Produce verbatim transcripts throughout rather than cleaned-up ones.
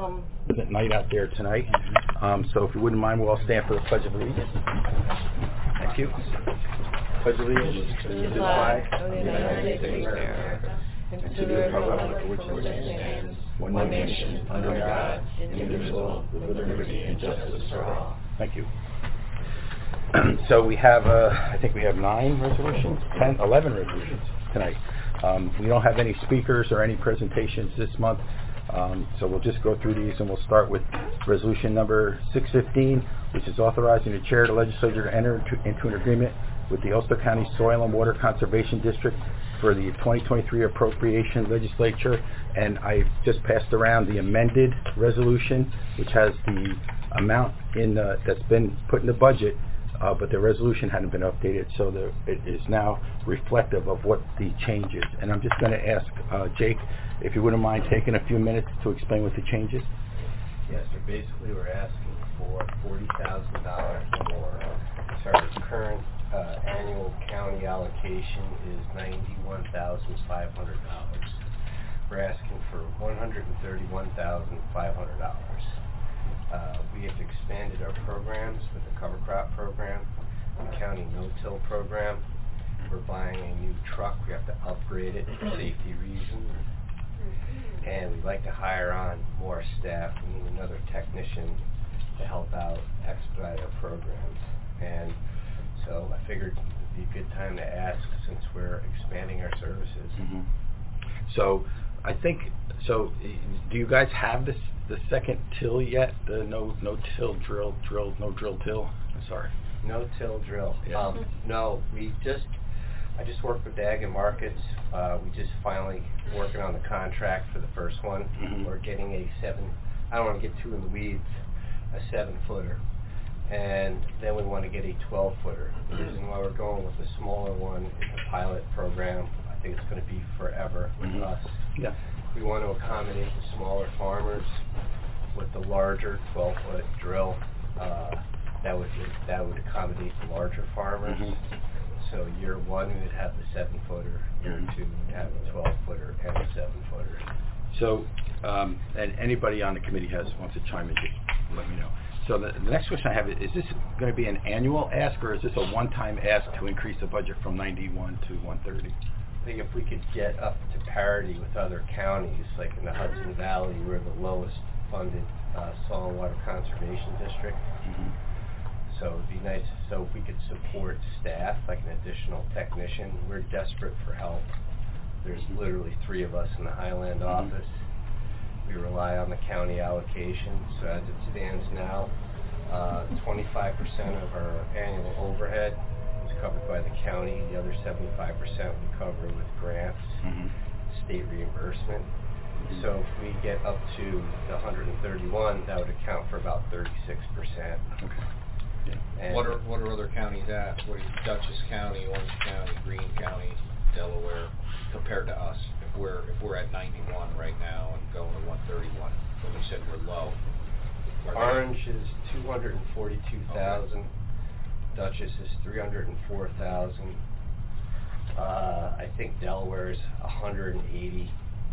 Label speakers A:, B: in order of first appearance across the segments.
A: um, night out there tonight. Um, so if you wouldn't mind, we'll all stand for the Pledge of Allegiance. Thank you. Pledge of Allegiance to the flag of the United States of America and to the republic for which it stands, one nation, under God, indivisible, with liberty and justice for all. Thank you. So we have, uh, I think we have nine resolutions, ten, eleven resolutions tonight. Um, we don't have any speakers or any presentations this month, um, so we'll just go through these, and we'll start with resolution number six fifteen, which is authorizing the chair of the legislature to enter into, into an agreement with the Ulster County Soil and Water Conservation District for the twenty twenty-three appropriation legislature. And I just passed around the amended resolution, which has the amount in uh, that's been put in the budget. Uh, but the resolution hadn't been updated, so the, it is now reflective of what the change is. And I'm just going to ask uh, Jake, if you wouldn't mind taking a few minutes to explain what the change is.
B: Yes, so basically we're asking for forty thousand dollars more. So our current uh, annual county allocation is ninety-one thousand five hundred dollars. We're asking for one hundred thirty-one thousand five hundred dollars. Uh, we have expanded our programs with the cover crop program, the county no-till program. We're buying a new truck. We have to upgrade it for safety reasons. And we'd like to hire on more staff. We need another technician to help out, expedite our programs. And so I figured it'd be a good time to ask, since we're expanding our services.
A: Mm-hmm. So I think, so do you guys have this? The second till yet? The no no till drill drill no drill till? I'm sorry.
B: No till drill.
A: Yeah.
B: Um, no, we just I just worked with Ag and Markets. Uh, we just finally working on the contract for the first one.
A: Mm-hmm.
B: We're getting a seven. I don't want to get too in the weeds. A seven footer, and then we want to get a twelve footer. The reason why we're going with the smaller one is a pilot program. I think it's going to be forever with
A: mm-hmm.
B: us.
A: Yeah.
B: We want to accommodate the smaller farmers with the larger twelve foot drill. Uh, that would that would accommodate the larger farmers.
A: Mm-hmm.
B: So year one we would have the seven footer. Year
A: mm-hmm.
B: two we would have the twelve footer and the seven footer.
A: So, um, and anybody on the committee has wants to chime in, just let me know. So the, the next question I have is: is this going to be an annual ask, or is this a one-time ask to increase the budget from ninety-one to one thirty?
B: I think if we could get up to parity with other counties, like in the Hudson Valley, we're the lowest funded uh, soil and water conservation district.
A: Mm-hmm.
B: So it'd be nice, so if we could support staff, like an additional technician. We're desperate for help. There's literally three of us in the Highland
A: mm-hmm.
B: office. We rely on the county allocation. So as it stands now, uh, twenty-five percent of our annual overhead covered by the county. The other seventy-five percent we cover with grants, mm-hmm. state reimbursement. Mm-hmm. So if we get up to the one hundred thirty-one, that would account for about thirty-six percent.
A: Okay.
C: Yeah. What are what are other counties at? What is Dutchess County, Orange County, Greene County, Delaware, compared to us? If we're if we're at ninety-one right now and going to one thirty-one, when we said we're low.
B: Orange is two hundred forty-two thousand. Okay. Dutchess is three hundred four thousand. Uh, I think Delaware is one hundred eighty.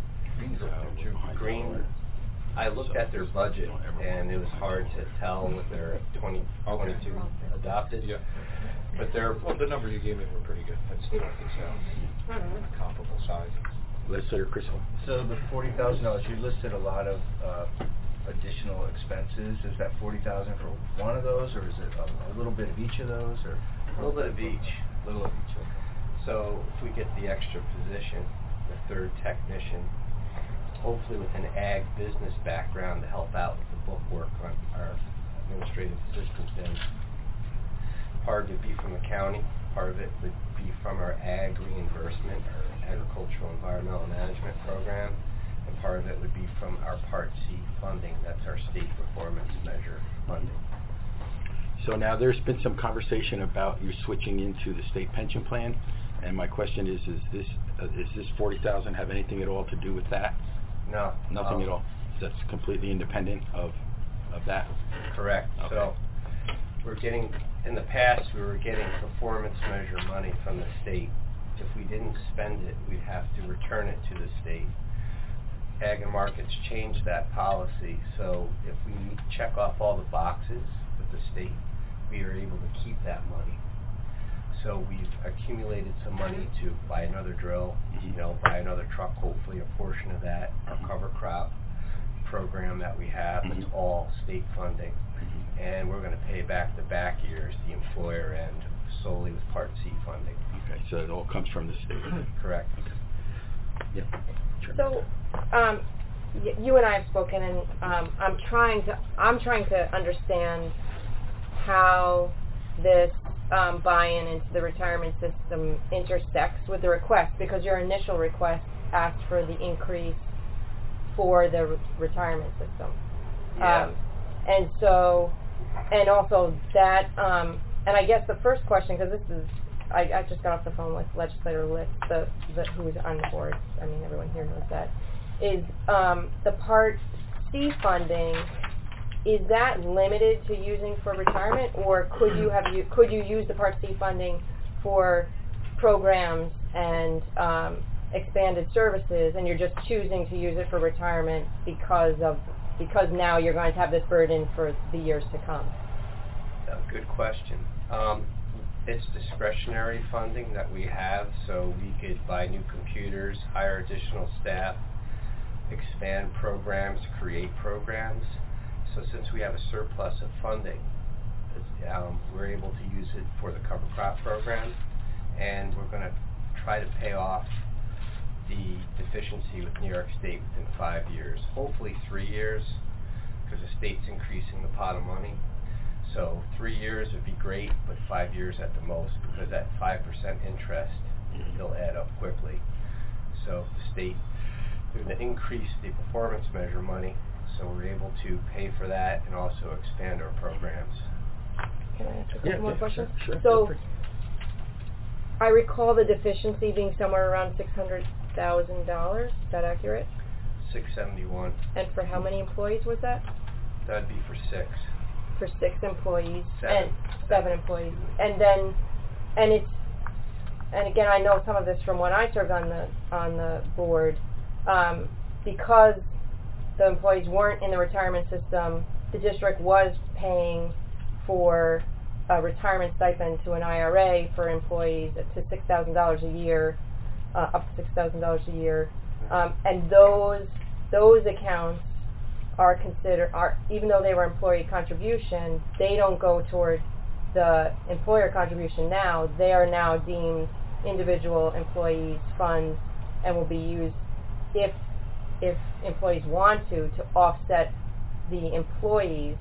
B: Green. I looked at their budget, and it was hard to tell with their twenty twenty-two okay. adopted.
C: Yeah.
B: But they're
C: well, the numbers you gave me were pretty good. That's still it's uh, comparable size.
A: Legislator Crystal.
D: So the forty thousand dollars, you listed a lot of uh, additional expenses. Is that forty thousand for one of those, or is it a, a little bit of each of those, or
B: a little bit of each?
D: A little of each. Okay.
B: So if we get the extra position, the third technician, hopefully with an ag business background to help out with the book work on our administrative assistance end. Part of it would be from the county. Part of it would be from our ag reimbursement, our agricultural environmental management program. And part of it would be from our Part C funding. That's our state performance measure funding.
A: So now there's been some conversation about you switching into the state pension plan, and my question is: Is this uh, is this forty thousand have anything at all to do with that?
B: No,
A: nothing
B: um,
A: at all. That's completely independent of of that.
B: Correct.
A: Okay.
B: So we're getting in the past we were getting performance measure money from the state. If we didn't spend it, we'd have to return it to the state. Ag and Markets changed that policy, so if we check off all the boxes with the state, we are able to keep that money. So we've accumulated some money to buy another drill, you know, buy another truck, hopefully a portion of that, our cover crop program that we have, it's all state funding. And we're going to pay back the back years, the employer end, solely with Part C funding.
A: Okay, so it all comes from the state.
B: Correct.
A: Yeah. Sure.
E: So, um, y- you and I have spoken, and um, I'm trying to I'm trying to understand how this um, buy-in into the retirement system intersects with the request, because your initial request asked for the increase for the re- retirement system.
B: Yeah.
E: Um, and so, and also that, um, and I guess the first question, because this is, I, I just got off the phone with Legislator Litz, the, the, who's on the board, I mean, everyone here knows that, is um, the Part C funding, is that limited to using for retirement, or could you have you could you use the Part C funding for programs and um, expanded services, and you're just choosing to use it for retirement because of because now you're going to have this burden for the years to come?
B: Uh, good question. Um, it's discretionary funding that we have, so we could buy new computers, hire additional staff, expand programs, create programs. So since we have a surplus of funding, um, we're able to use it for the cover crop program, and we're going to try to pay off the deficiency with New York State within five years. Hopefully three years, because the state's increasing the pot of money. So three years would be great, but five years at the most, because at five percent interest, it'll add up quickly. So the state, they're going to increase the performance measure money, so we're able to pay for that and also expand our programs.
E: Can I ask a couple
A: Yeah,
E: more
A: yeah,
E: questions?
A: sure, sure,
E: So,
A: feel free.
E: I recall the deficiency being somewhere around six hundred thousand dollars. Is that accurate?
B: six seventy-one,
E: And for how many employees was that?
B: that'd be for six.
E: For six employees.
B: Seven.
E: And seven employees. And then, and it's, and again, I know some of this from when I served on the on the board, um, because the employees weren't in the retirement system, the district was paying for a retirement stipend to an I R A for employees to six thousand dollars a year, uh, up to six thousand dollars a year, um, and those those accounts are considered are even though they were employee contribution, they don't go toward the employer contribution now. They are now deemed individual employees' funds and will be used if if employees want to to offset the employees'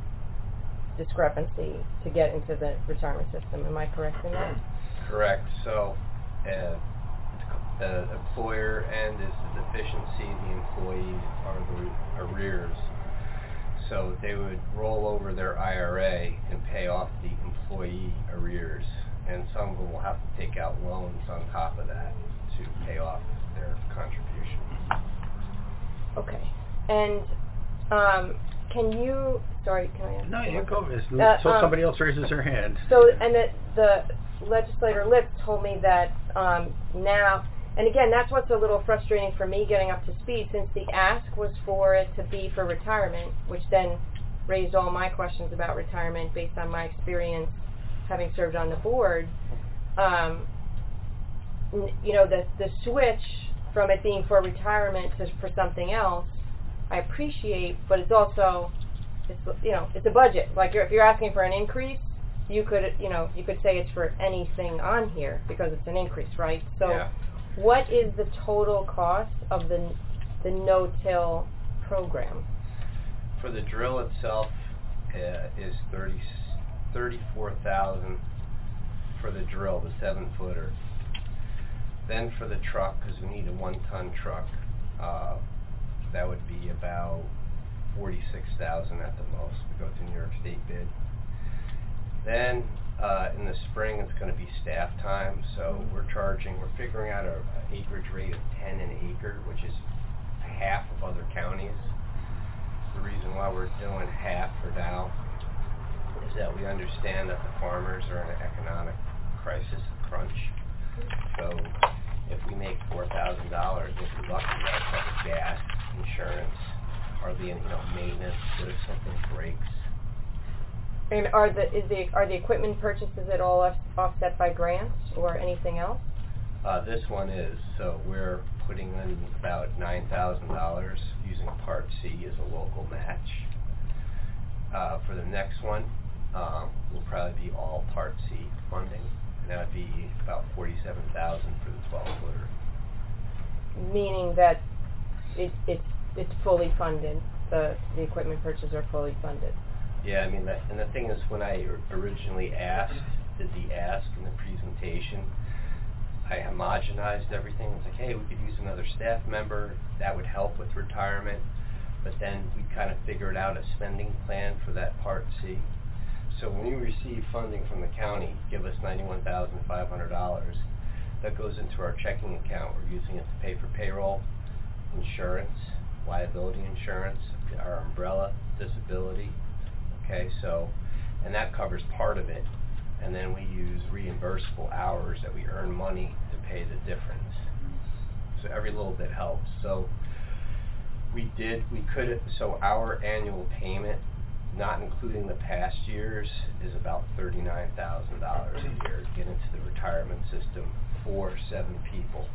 E: discrepancy to get into the retirement system. Am I correct in that?
B: Correct. So uh, the employer end is the deficiency, the employee are the arrears. So they would roll over their I R A and pay off the employee arrears, and some of them will have to take out loans on top of that to pay off their contribution.
E: Okay. And um, can you? Sorry, can I ask?
A: No,
E: one
A: you
E: more
A: go.
E: question?
A: Until
E: Uh, um,
A: somebody else raises their hand.
E: So, and the, the legislator Litz told me that um, now, and again, that's what's a little frustrating for me getting up to speed, since the ask was for it to be for retirement, which then raised all my questions about retirement based on my experience having served on the board. Um, n- you know, the the switch from it being for retirement to for something else, I appreciate, but it's also, it's you know, it's a budget. Like you're, if you're asking for an increase, you could you know you could say it's for anything on here because it's an increase, right? So,
B: Yeah.
E: what is the total cost of the the no-till program?
B: For the drill itself uh, is thirty thirty-four thousand for the drill, the seven footer. Then for the truck, because we need a one-ton truck, uh, that would be about forty-six thousand at the most. We go to New York State bid. Then uh, in the spring, it's going to be staff time, so we're charging. We're figuring out a, a acreage rate of ten an acre, which is half of other counties. The reason why we're doing half for now is that we understand that the farmers are in an economic crisis, crunch. So if we make four thousand dollars, we'll be lucky to have a cup of gas insurance, hardly any, you know, maintenance, what if something breaks?
E: And are the is the are the equipment purchases at all off- offset by grants or anything else?
B: Uh, this one is, so we're putting in about nine thousand dollars using Part C as a local match. Uh, for the next one, um, will probably be all Part C funding, and that would be about forty-seven thousand for the twelve footer.
E: Meaning that it it's it's fully funded. The the equipment purchases are fully funded.
B: Yeah, I mean, that, and the thing is, when I originally asked, did the ask in the presentation, I homogenized everything. It's like, hey, we could use another staff member. That would help with retirement. But then we kind of figured out a spending plan for that Part C. So when we receive funding from the county, give us ninety-one thousand five hundred dollars. That goes into our checking account. We're using it to pay for payroll, insurance, liability insurance, our umbrella, disability. Okay, so, and that covers part of it. And then we use reimbursable hours that we earn money to pay the difference. So every little bit helps. So we did, we could, so our annual payment, not including the past years, is about thirty-nine thousand dollars a year to get into the retirement system for seven people.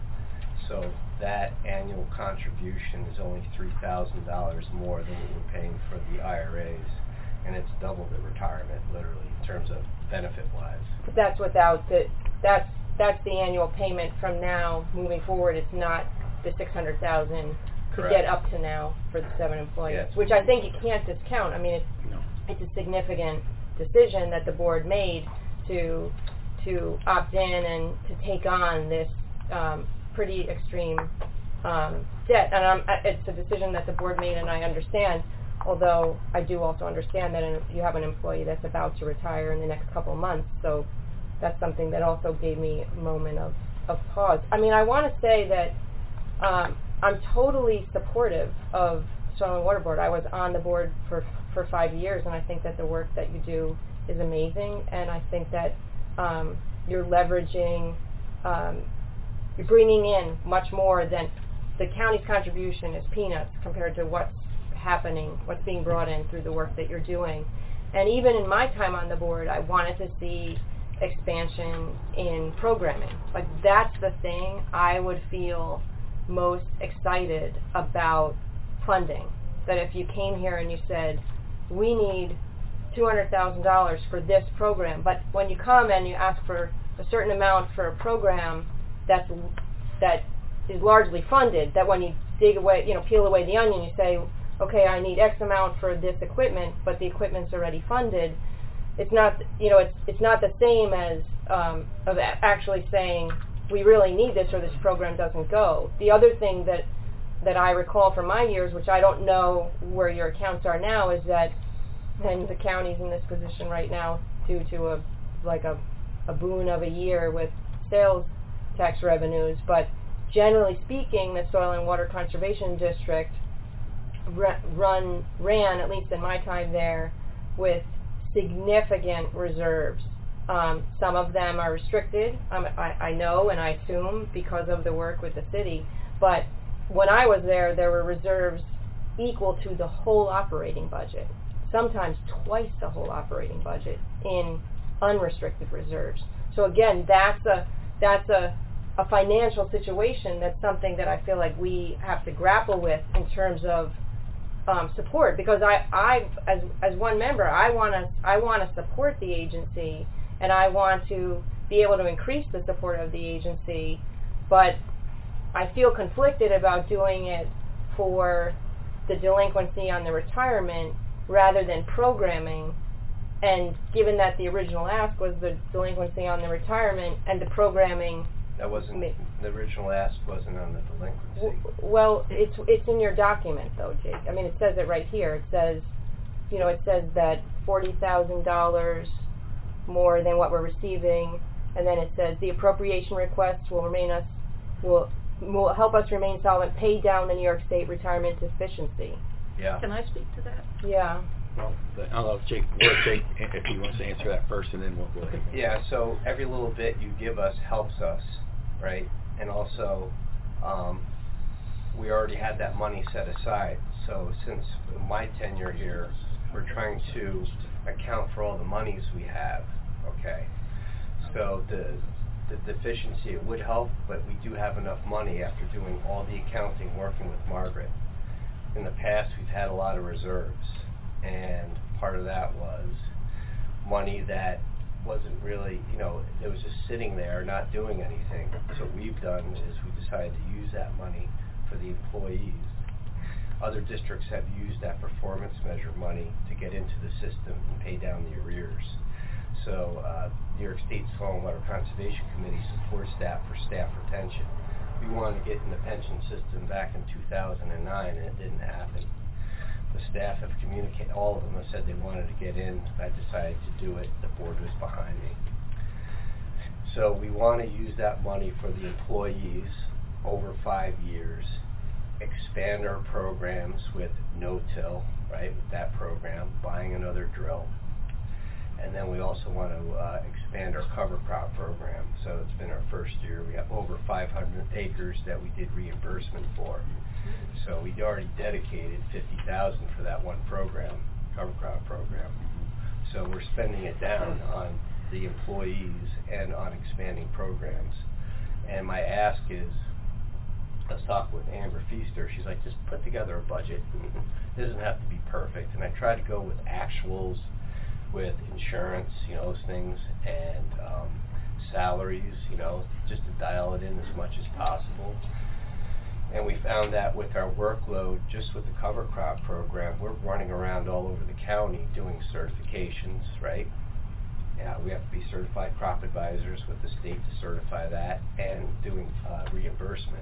B: So that annual contribution is only three thousand dollars more than we were paying for the I R As. And it's double the retirement, literally, in terms of benefit-wise.
E: But that's without the that's that's the annual payment from now moving forward. It's not the six hundred thousand to
B: Correct.
E: get up to now for the seven employees,
B: Yes.
E: which I think you can't discount. I mean, it's
A: No.
E: it's a significant decision that the board made to to opt in and to take on this um, pretty extreme um, debt. And um, it's a decision that the board made, and I understand. Although I do also understand that you have an employee that's about to retire in the next couple of months, so that's something that also gave me a moment of, of pause. I mean, I want to say that um, I'm totally supportive of Soil and Water Board. I was on the board for for five years, and I think that the work that you do is amazing, and I think that um, you're leveraging, um, you're bringing in much more than the county's contribution is peanuts compared to what's happening, what's being brought in through the work that you're doing. And even in my time on the board, I wanted to see expansion in programming. Like, that's the thing I would feel most excited about funding. That if you came here and you said, we need two hundred thousand dollars for this program, but when you come and you ask for a certain amount for a program that's that is largely funded, that when you dig away, you know, peel away the onion, you say, okay, I need X amount for this equipment, but the equipment's already funded. It's not, you know, it's it's not the same as um, of a- actually saying we really need this or this program doesn't go. The other thing that that I recall from my years, which I don't know where your accounts are now, is that, and the county's in this position right now due to a like a a boon of a year with sales tax revenues, but generally speaking, the Soil and Water Conservation District run ran, at least in my time there, with significant reserves. Um, some of them are restricted, um, I, I know and I assume because of the work with the city, but when I was there, there were reserves equal to the whole operating budget, sometimes twice the whole operating budget in unrestricted reserves. So again, that's a that's a a financial situation that's something that I feel like we have to grapple with in terms of Um, support, because I, I, as as one member, I want to I want to support the agency, and I want to be able to increase the support of the agency, but I feel conflicted about doing it for the delinquency on the retirement rather than programming. And given that the original ask was the delinquency on the retirement and the programming.
B: That wasn't, the original ask wasn't on the delinquency.
E: W- well, it's it's in your document though, Jake. I mean, it says it right here. It says, you know, it says that forty thousand dollars more than what we're receiving, and then it says the appropriation requests will remain us will will help us remain solvent, pay down the New York State retirement deficiency.
B: Yeah.
F: Can I speak to that?
E: Yeah.
A: Well, the- I'll let Jake, we'll let Jake, if he wants to answer that first, and then we'll go ahead.
B: Yeah, so every little bit you give us helps us, right? And also, um, we already had that money set aside. So since my tenure here, we're trying to account for all the monies we have, okay? So the, the deficiency, it would help, but we do have enough money after doing all the accounting, working with Margaret. In the past, we've had a lot of reserves, and part of that was money that wasn't really, you know, it was just sitting there not doing anything. So what we've done is we decided to use that money for the employees. Other districts have used that performance measure money to get into the system and pay down the arrears. So uh, New York State Soil and Water Conservation Committee supports that for staff retention. We wanted to get in the pension system back in two thousand nine, and it didn't happen. The staff have communicated, all of them have said they wanted to get in. I decided to do it. The board was behind me. So we want to use that money for the employees over five years, expand our programs with no-till, right, with that program, buying another drill. And then we also want to uh, expand our cover crop program. So it's been our first year. We have over five hundred acres that we did reimbursement for. So we already dedicated fifty thousand dollars for that one program, cover crop program. So we're spending it down on the employees and on expanding programs. And my ask is, I was talking with Amber Feaster, she's like, just put together a budget. It doesn't have to be perfect. And I try to go with actuals, with insurance, you know, those things, and um, salaries, you know, just to dial it in as much as possible. And we found that with our workload, just with the cover crop program, we're running around all over the county doing certifications, right? Yeah, we have to be certified crop advisors with the state to certify that, and doing uh, reimbursement.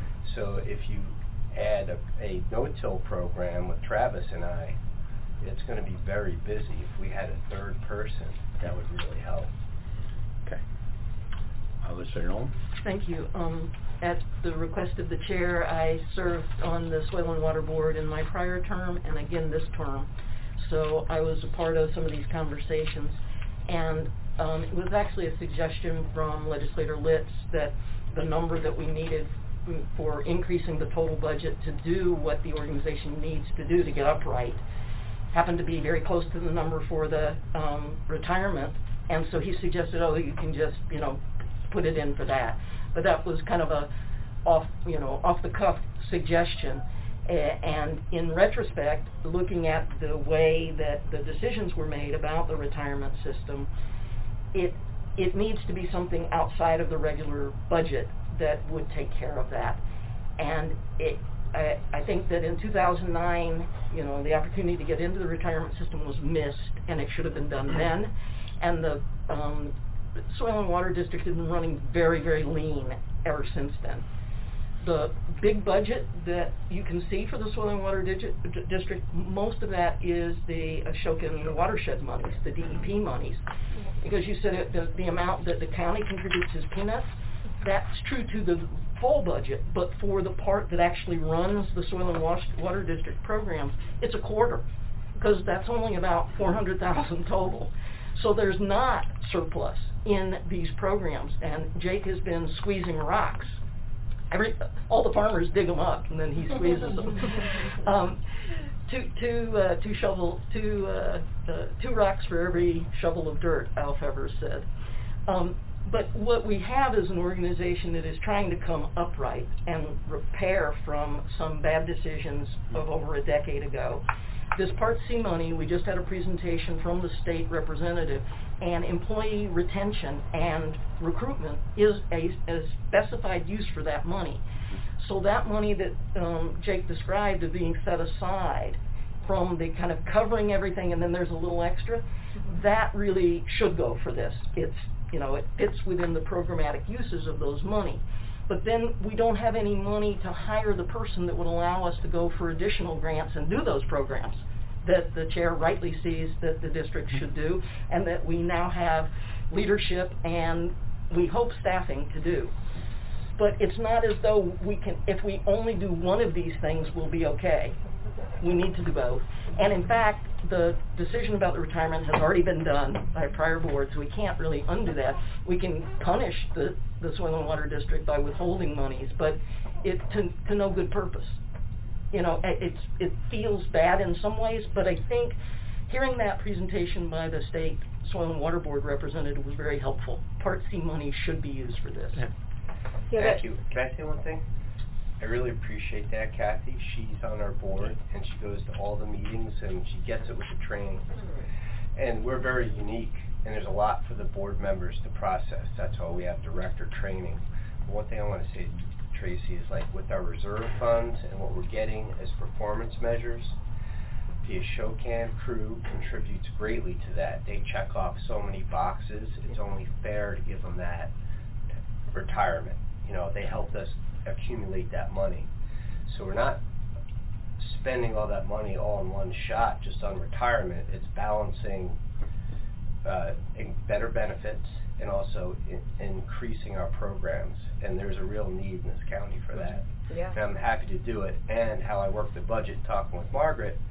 B: So if you add a, a no-till program with Travis and I, it's going to be very busy. If we had a third person, that would really help.
A: Okay. Legislator Nolan?
F: Thank you. Um, at the request of the chair, I served on the Soil and Water Board in my prior term and again this term. So I was a part of some of these conversations. And um, it was actually a suggestion from Legislator Litz that the number that we needed for increasing the total budget to do what the organization needs to do to get upright happened to be very close to the number for the um, retirement, and so he suggested, oh, you can just, you know, put it in for that. But that was kind of a off, you know, off the cuff suggestion. Uh, and in retrospect, looking at the way that the decisions were made about the retirement system, it it needs to be something outside of the regular budget that would take care of that. And it I, I think that in two thousand nine, you know, the opportunity to get into the retirement system was missed, and it should have been done then. And the um, Soil and Water District has been running very, very lean ever since then. The big budget that you can see for the Soil and Water Digi- D- District, most of that is the Ashokan watershed monies, the D E P monies. Because you said it, the, the amount that the county contributes is peanuts. That's true to the full budget, but for the part that actually runs the Soil and Wash- Water District programs, it's a quarter, because that's only about four hundred thousand total. So there's not surplus in these programs, and Jake has been squeezing rocks. Every, all the farmers dig them up, and then he squeezes them. Um, two, two, uh, two shovel, two, uh, uh, two rocks for every shovel of dirt, Alf Evers said. Um, But what we have is an organization that is trying to come upright and repair from some bad decisions of over a decade ago. This Part C money, we just had a presentation from the state representative, and employee retention and recruitment is a, a specified use for that money. So that money that um, Jake described of being set aside from the kind of covering everything and then there's a little extra, that really should go for this. It's You know, it fits within the programmatic uses of those money. But then we don't have any money to hire the person that would allow us to go for additional grants and do those programs that the chair rightly sees that the district should do, and that we now have leadership and we hope staffing to do. But it's not as though we can, if we only do one of these things, we'll be okay. We need to do both. And in fact, the decision about the retirement has already been done by prior boards, so we can't really undo that. We can punish the, the Soil and Water District by withholding monies, but it to, to no good purpose. You know, it- it's, it feels bad in some ways, but I think hearing that presentation by the state Soil and Water Board representative was very helpful. Part C money should be used for this.
E: Yeah,
B: Thank
E: that-
B: you. Can I say one thing? I really appreciate that, Kathy. She's on our board, and she goes to all the meetings, and she gets it with the training. And we're very unique, and there's a lot for the board members to process. That's why we have director training. But one thing I want to say, Tracy, is like with our reserve funds and what we're getting as performance measures, the Ashokan crew contributes greatly to that. They check off so many boxes. It's only fair to give them that retirement. You know, they helped us accumulate that money. So we're not spending all that money all in one shot just on retirement. It's balancing uh, in better benefits and also in increasing our programs. And there's a real need in this county for that.
E: Yeah.
B: And I'm happy to do it. And how I work the budget, talking with Margaret,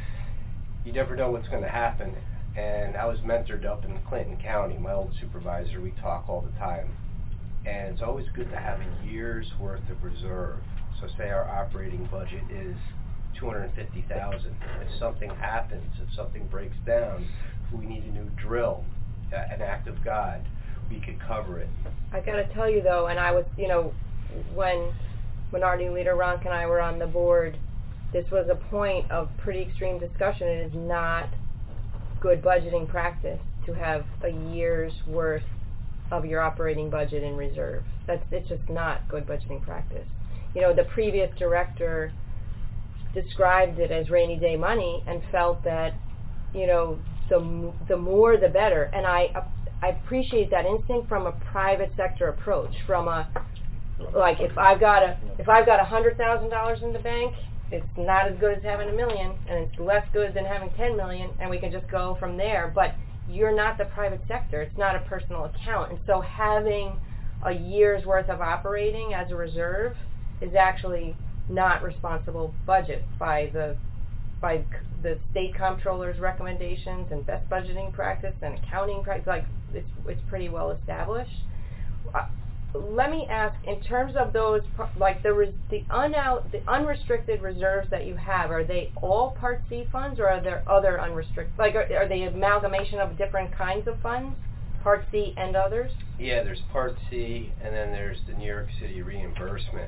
B: you never know what's going to happen. And I was mentored up in Clinton County, my old supervisor. We talk all the time. And it's always good to have a year's worth of reserve. So say our operating budget is two hundred fifty thousand dollars. If something happens, if something breaks down, if we need a new drill, uh, an act of God, we could cover it.
E: I gotta tell you though, and I was, you know, when Minority Leader Ronk and I were on the board, this was a point of pretty extreme discussion. It is not good budgeting practice to have a year's worth of your operating budget in reserve. That's, it's just not good budgeting practice. You know, the previous director described it as rainy day money and felt that, you know, the the more the better. And I I appreciate that instinct from a private sector approach. From a, like, if I've got a if I've got a hundred thousand dollars in the bank, it's not as good as having a million, and it's less good than having ten million, and we can just go from there. But you're not the private sector. It's not a personal account. And so having a year's worth of operating as a reserve is actually not responsible budget by the by the state comptroller's recommendations and best budgeting practice and accounting practice. Like, it's it's pretty well established. Uh, let me ask, in terms of those, like the res, the unout the unrestricted reserves that you have, are they all Part C funds, or are there other unrestricted? Like, are, are they amalgamation of different kinds of funds, Part C and others?
B: Yeah, there's Part C, and then there's the New York City reimbursement.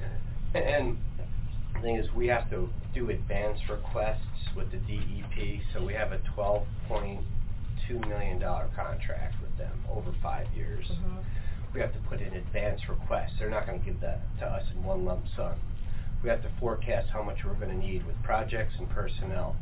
B: And the thing is, we have to do advance requests with the D E P, so we have a twelve point two million dollars contract with them over five years.
E: Mm-hmm.
B: We have to put in advance requests. They're not going to give that to us in one lump sum. We have to forecast how much we're going to need with projects and personnel.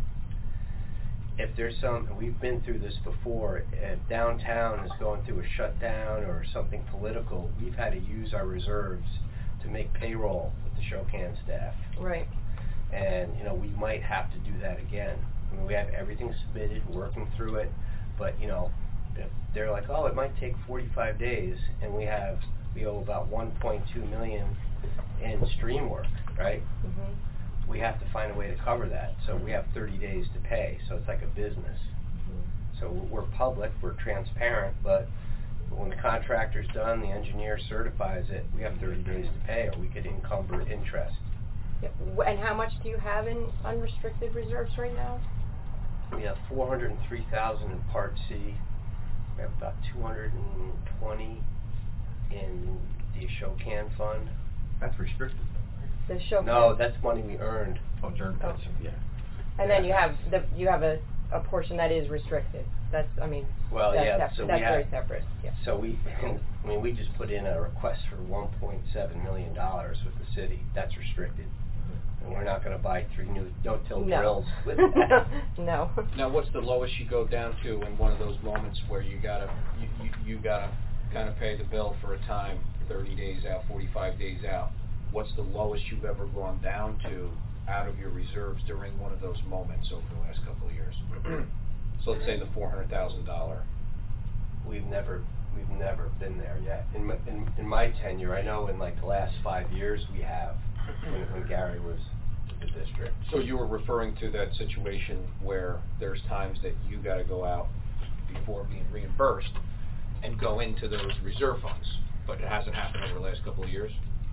B: If there's some, we've been through this before, if downtown is going through a shutdown or something political, we've had to use our reserves to make payroll with the Shokan staff.
E: Right.
B: And, you know, we might have to do that again. I mean, we have everything submitted, working through it, but, you know, if they're like, oh, it might take forty-five days, and we have, we owe about one point two million in stream work, right?
E: Mm-hmm.
B: We have to find a way to cover that. So we have thirty days to pay, so it's like a business.
E: Mm-hmm.
B: So we're public, we're transparent, but when the contractor's done, the engineer certifies it, we have thirty days to pay, or we could encumber interest.
E: Yeah. And how much do you have in unrestricted reserves right now?
B: We have four hundred three thousand in Part C. We have about two hundred twenty in the Ashokan fund.
A: That's restricted.
E: The show.
B: No, that's money we earned.
A: Oh, during
E: Oh.
A: yeah.
E: And then you have the you have a, a portion that is restricted. That's I mean.
B: Well,
E: that's
B: yeah,
E: sep-
B: so we
E: that's
B: have-
E: very separate. Yeah.
B: So we, I mean, we just put in a request for one point seven million dollars with the city. That's restricted. And we're not going to buy three new no-till
E: No.
B: drills with that.
E: No.
C: Now, what's the lowest you go down to in one of those moments where you gotta you, you, you gotta kind of pay the bill for a time, thirty days out, forty-five days out? What's the lowest you've ever gone down to out of your reserves during one of those moments over the last couple of years? So let's say the four hundred thousand dollar.
B: We've never, we've never been there yet. In my, in, in my tenure, I know in like the last five years we have, when, when Gary was with the district.
C: So you were referring to that situation where there's times that you got to go out before being reimbursed and go into those reserve funds, but it hasn't happened over the last couple of years?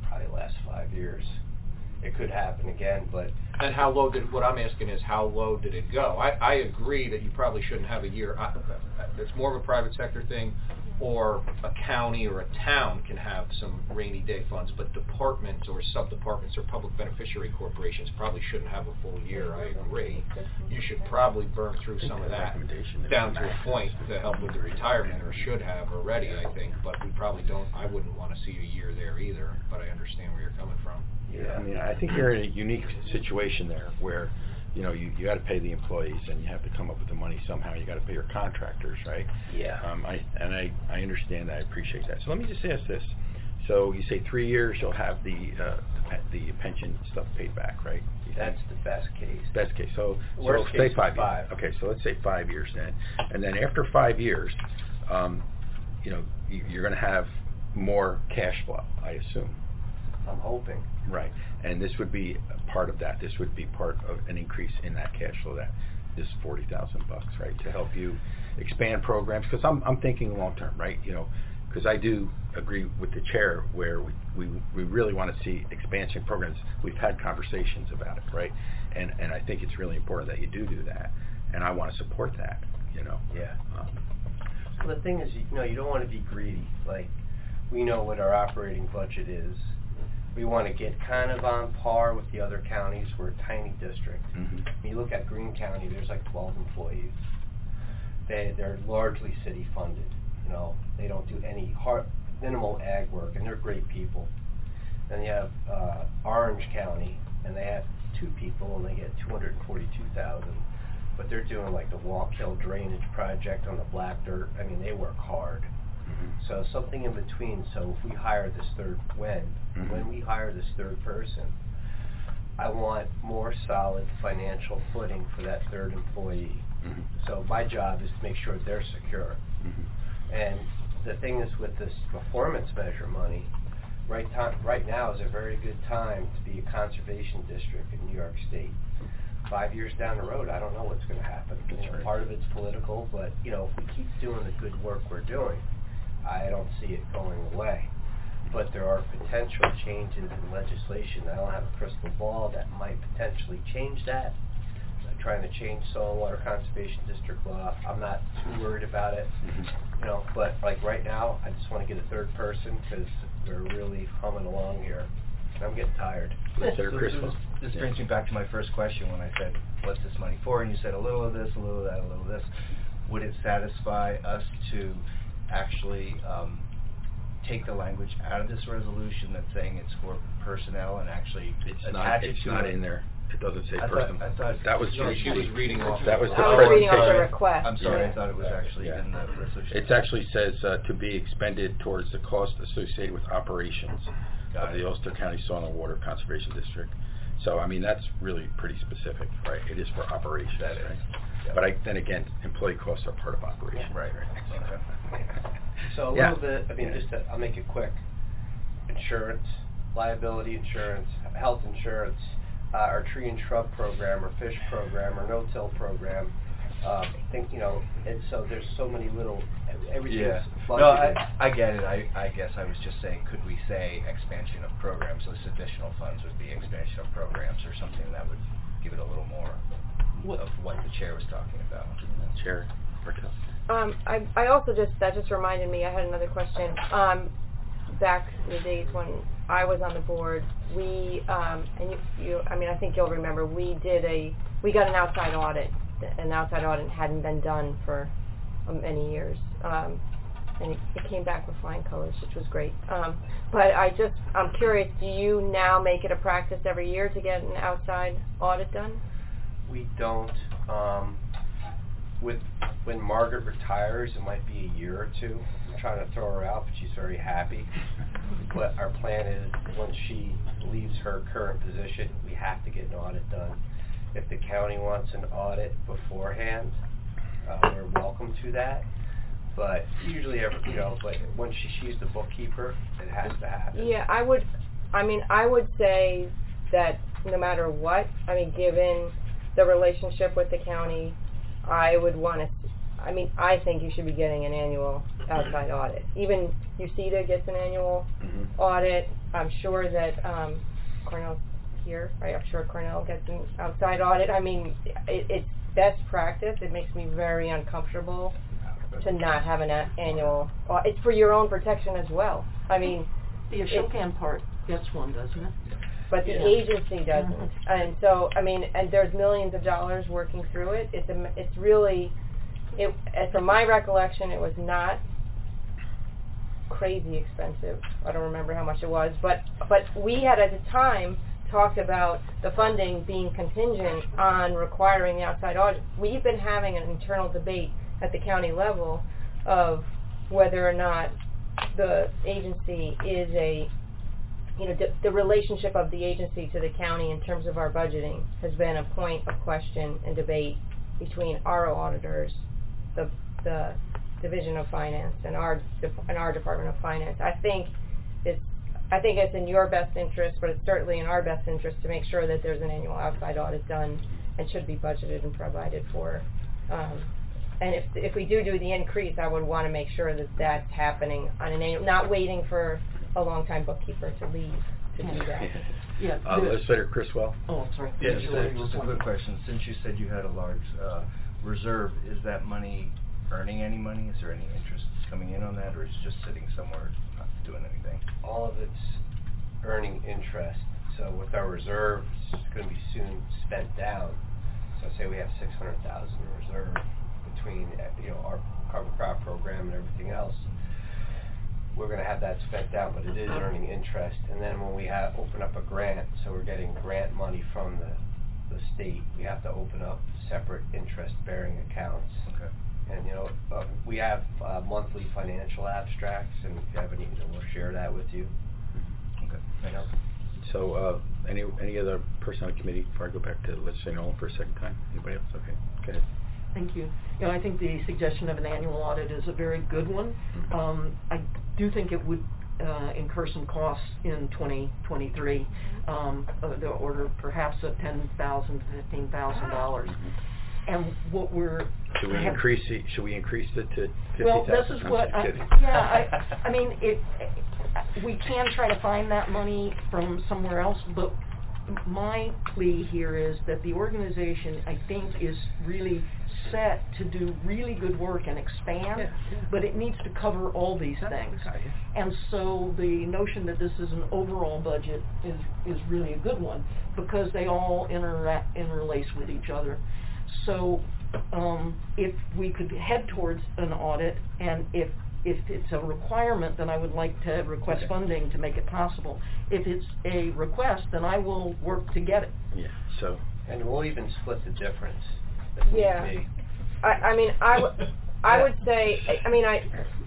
B: probably last five years. It could happen again, but
C: And how low did, what I'm asking is, how low did it go? I, I agree that you probably shouldn't have a year, I, it's more of a private sector thing, or a county or a town can have some rainy day funds, but departments or sub-departments or public beneficiary corporations probably shouldn't have a full year, I agree. You should probably burn through some of that down to a point to help with the retirement, or should have already, I think, but we probably don't, I wouldn't want to see a year there either, but I understand where you're coming from.
A: Yeah, I mean, I think you're in a unique situation there where, you know, you, you got to pay the employees and you have to come up with the money somehow. You got to pay your contractors, right?
B: Yeah.
A: Um, I and I, I understand that. I appreciate that. So let me just ask this. So you say three years you'll have the uh, the, pe- the pension stuff paid back, right? You
B: That's
A: think?
B: the best case.
A: Best case. So, so
B: Worst
A: let's
B: case
A: say
B: is
A: five,
B: five.
A: years. Okay, so let's say five years then. And then after five years, um, you know, you, you're going to have more cash flow, I assume.
B: I'm hoping.
A: Right, and this would be a part of that. This would be part of an increase in that cash flow, that this forty thousand bucks, right, to help you expand programs. Because I'm I'm thinking long term, right? You know, because I do agree with the chair where we, we we really want to see expansion programs. We've had conversations about it, right? And and I think it's really important that you do do that, and I want to support that. You know.
B: Yeah.
A: Um,
B: Well, the thing is, you know, you don't want to be greedy. Like, we know what our operating budget is. We want to get kind of on par with the other counties. We're a tiny district.
A: mhm.
B: When you look at Greene County, there's like twelve employees. They, they're largely city funded. You know, they don't do any hard, minimal ag work, and they're great people. Then you have uh, Orange County, and they have two people, and they get two hundred forty-two thousand. But they're doing like the Walk Hill drainage project on the black dirt. I mean, they work hard. So something in between. So if we hire this third, when,
A: Mhm.
B: when we hire this third person, I want more solid financial footing for that third employee.
A: Mhm.
B: So my job is to make sure they're secure.
A: Mhm.
B: And the thing is, with this performance measure money, right time, right now is a very good time to be a conservation district in New York State. Five years down the road, I don't know what's going to happen. You
A: That's
B: know,
A: right.
B: part of it's political, but you know, if we keep doing the good work we're doing, I don't see it going away. But there are potential changes in legislation. I don't have a crystal ball that might potentially change that. I'm trying to change soil and water conservation district law. I'm not too worried about it,
A: Mhm.
B: you know. But like right now, I just want to get a third person because we're really humming along here. And I'm getting tired.
A: Let's hear
D: So
A: Chris.
D: This, this brings me back to my first question when I said, what's this money for? And you said a little of this, a little of that, a little of this. Would it satisfy us to actually um, take the language out of this resolution that's saying it's for personnel and actually
A: It's
D: attach
A: not,
D: it
A: it's
D: to
A: not
D: a-
A: in there. It doesn't say
D: I thought-
A: personal.
D: I thought-
A: That was
C: No, she was reading off.
A: That was the
E: I was reading off the
A: presentation.
E: request.
D: I'm sorry,
A: Yeah.
D: I thought it was actually
A: Yeah.
D: in the resolution.
A: It actually says uh, to be expended towards the cost associated with operations
D: Got
A: of the
D: it.
A: Ulster County Soil and Water Conservation District. So, I mean, that's really pretty specific, right? It is for operations,
D: That is.
A: right?
D: Yep.
A: But I, then again, employee costs are part of operations.
D: Right, right. Okay.
B: So a
A: Yeah.
B: little bit, I mean,
A: Yeah.
B: just to, I'll make it quick. Insurance, liability insurance, health insurance, uh, our tree and shrub program, or fish program, or no-till program. Um, think, you know, and so there's so many little, everything's
D: Yeah.
B: budgeted.
D: No, I, I get it. I, I guess I was just saying, could we say expansion of programs? So this additional funds would be expansion of programs or something that would give it a little more
E: What-
D: of what the chair was talking about.
A: Chair, Raquel.
E: Um, I, I also just, that just reminded me, I had another question. Um, back in the days when I was on the board, we, um, and you, you, I mean, I think you'll remember, we did a, we got an outside audit. An outside audit hadn't been done for um, many years. Um, and it, it came back with flying colors, which was great. Um, but I just, I'm curious, do you now make it a practice every year to get an outside audit done?
B: We don't, um, with, when Margaret retires, it might be a year or two. I'm trying to throw her out, but she's very happy. But our plan is, once she leaves her current position, we have to get an audit done. If the county wants an audit beforehand, uh, we're welcome to that. But usually, every, you know, but once she, she's the bookkeeper, it has to happen.
E: Yeah, I would, I mean, I would say that no matter what, I mean, given the relationship with the county, I would want to I mean, I think you should be getting an annual outside audit. Even U C D A gets an annual
A: Mhm.
E: audit. I'm sure that um, Cornell's here, right? I'm sure Cornell gets an outside audit. I mean, it, it's best practice. It makes me very uncomfortable to not have an a- annual. Well, it's for your own protection as well. I mean,
F: The Ashokan part gets one, doesn't it?
E: but the
F: Yeah.
E: agency doesn't.
F: Mhm.
E: And so, I mean, and there's millions of dollars working through it. It's a, it's really, it. And from my recollection, it was not crazy expensive. I don't remember how much it was, but but we had at the time talked about the funding being contingent on requiring the outside audit. We've been having an internal debate at the county level of whether or not the agency is a, you know, the, the relationship of the agency to the county in terms of our budgeting has been a point of question and debate between our auditors, the the Division of Finance, and our and our Department of Finance. I think it's I think it's in your best interest, but it's certainly in our best interest to make sure that there's an annual outside audit done and should be budgeted and provided for. Um, and if if we do do the increase, I would want to make sure that that's happening on an annual, not waiting for a long-time bookkeeper to leave to do that.
F: Yeah.
A: Uh,
F: the-
A: Legislator Criswell?
F: Oh, sorry.
D: Yes,
F: Sure.
D: uh, just a quick question. Since you said you had a large uh, reserve, is that money earning any money? Is there any interest coming in on that, or is it just sitting somewhere not doing anything?
B: All of it's earning interest. So with our reserve, it's going to be soon spent down. So say we have six hundred thousand in reserve between, uh, you know, our carbon crop program and everything else. We're going to have that spent down, but it is earning interest. And then when we have open up a grant, so we're getting grant money from the the state, we have to open up separate interest-bearing accounts.
D: Okay.
B: And, you know, uh, we have uh, monthly financial abstracts, and if you have any, you know, we'll share that with you.
D: Okay.
B: You know.
A: So, uh, any any other person on the committee before I go back to Legislator Nolan for a second time? Anybody else? Okay, go ahead.
F: Thank you. You know, I think the suggestion of an annual audit is a very good one. Um, I do think it would uh, incur some costs in twenty twenty-three, um, of the order perhaps of ten thousand dollars, fifteen thousand dollars. And what we're...
A: Should we
F: have-
A: increase it, should we increase it to fifty thousand?
F: Well, this is what, I, yeah, I, I mean, it, we can try to find that money from somewhere else, but my plea here is that the organization, I think, is really set to do really good work and expand,
A: Yeah, yeah.
F: but it needs to cover all these things. And so the notion that this is an overall budget is, is really a good one, because they all interact, interlace with each other. So um, if we could head towards an audit, and if if it's a requirement, then I would like to request
A: Okay.
F: funding to make it possible. If it's a request, then I will work to get it.
A: Yeah, so,
B: And we'll even split the difference if need
E: Yeah.
B: be.
E: I, I mean, I, w- I would say, I, I mean, I,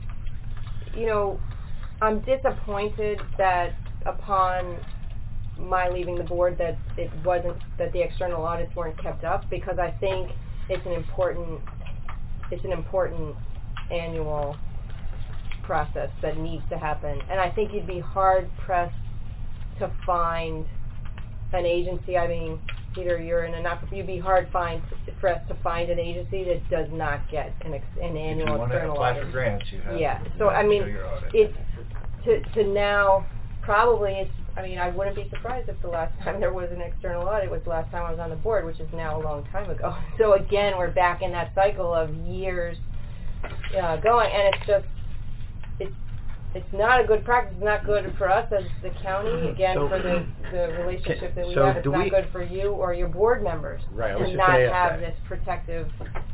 E: you know, I'm disappointed that upon my leaving the board that it wasn't, that the external audits weren't kept up, because I think it's an important, it's an important annual process that needs to happen. And I think you'd be hard pressed to find an agency, I mean, Peter, you're in a not, you'd be hard find, pressed to find an agency that does not get an, ex, an
D: If
E: annual
D: you want to
E: external
D: apply
E: audit.
D: for grants, you have
E: Yeah,
D: to, you
E: so
D: have
E: I
D: to
E: mean,
D: show your audit.
E: it's, to, to now, probably it's, I mean, I wouldn't be surprised if the last time there was an external audit was the last time I was on the board, which is now a long time ago. So again, we're back in that cycle of years uh, going, and it's just, it's, it's not a good practice. It's not good for us as the county, again,
A: So-
E: for the, the relationship that we
A: so
E: have. It's
A: do
E: not
A: we-
E: good for you or your board members.
A: Right, I was
E: to
A: just
E: not
A: gonna ask
E: have
A: that.
E: this protective,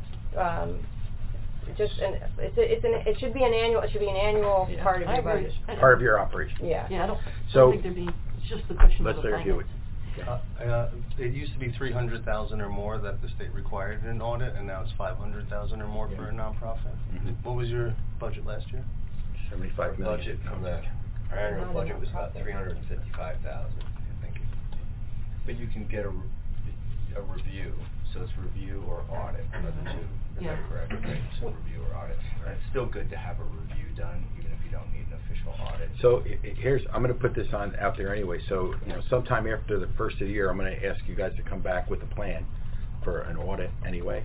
E: um, just, an, it's, a, it's an, it should be an annual, it should be an annual
A: Yeah.
E: part of
F: I
E: your
F: agree.
E: budget.
F: I don't-
A: part of your operation.
E: Yeah.
F: Yeah, I don't, I
A: So-
F: don't think there'd be, it's just the question of the
A: Legislator Hewitt.
F: finance.
G: Uh, uh, It used to be three hundred thousand or more that the state required in an audit, and now it's five hundred thousand or more for a nonprofit.
A: Mhm.
G: What was your budget last year?
B: Our
A: Seventy-five million.
B: budget from the, our annual
E: Not
B: budget
E: enough
B: was about
E: profit.
B: three hundred and fifty-five thousand.
D: Thank you. But you can get a, re- a review, so it's review or audit, are the two. Is
F: Yeah.
D: that correct? Right, so review or audit. And it's still good to have a review done, even if you don't need an official audit.
A: So i- i- here's, I'm going to put this on out there anyway. So, you know, sometime after the first of the year, I'm going to ask you guys to come back with a plan for an audit anyway.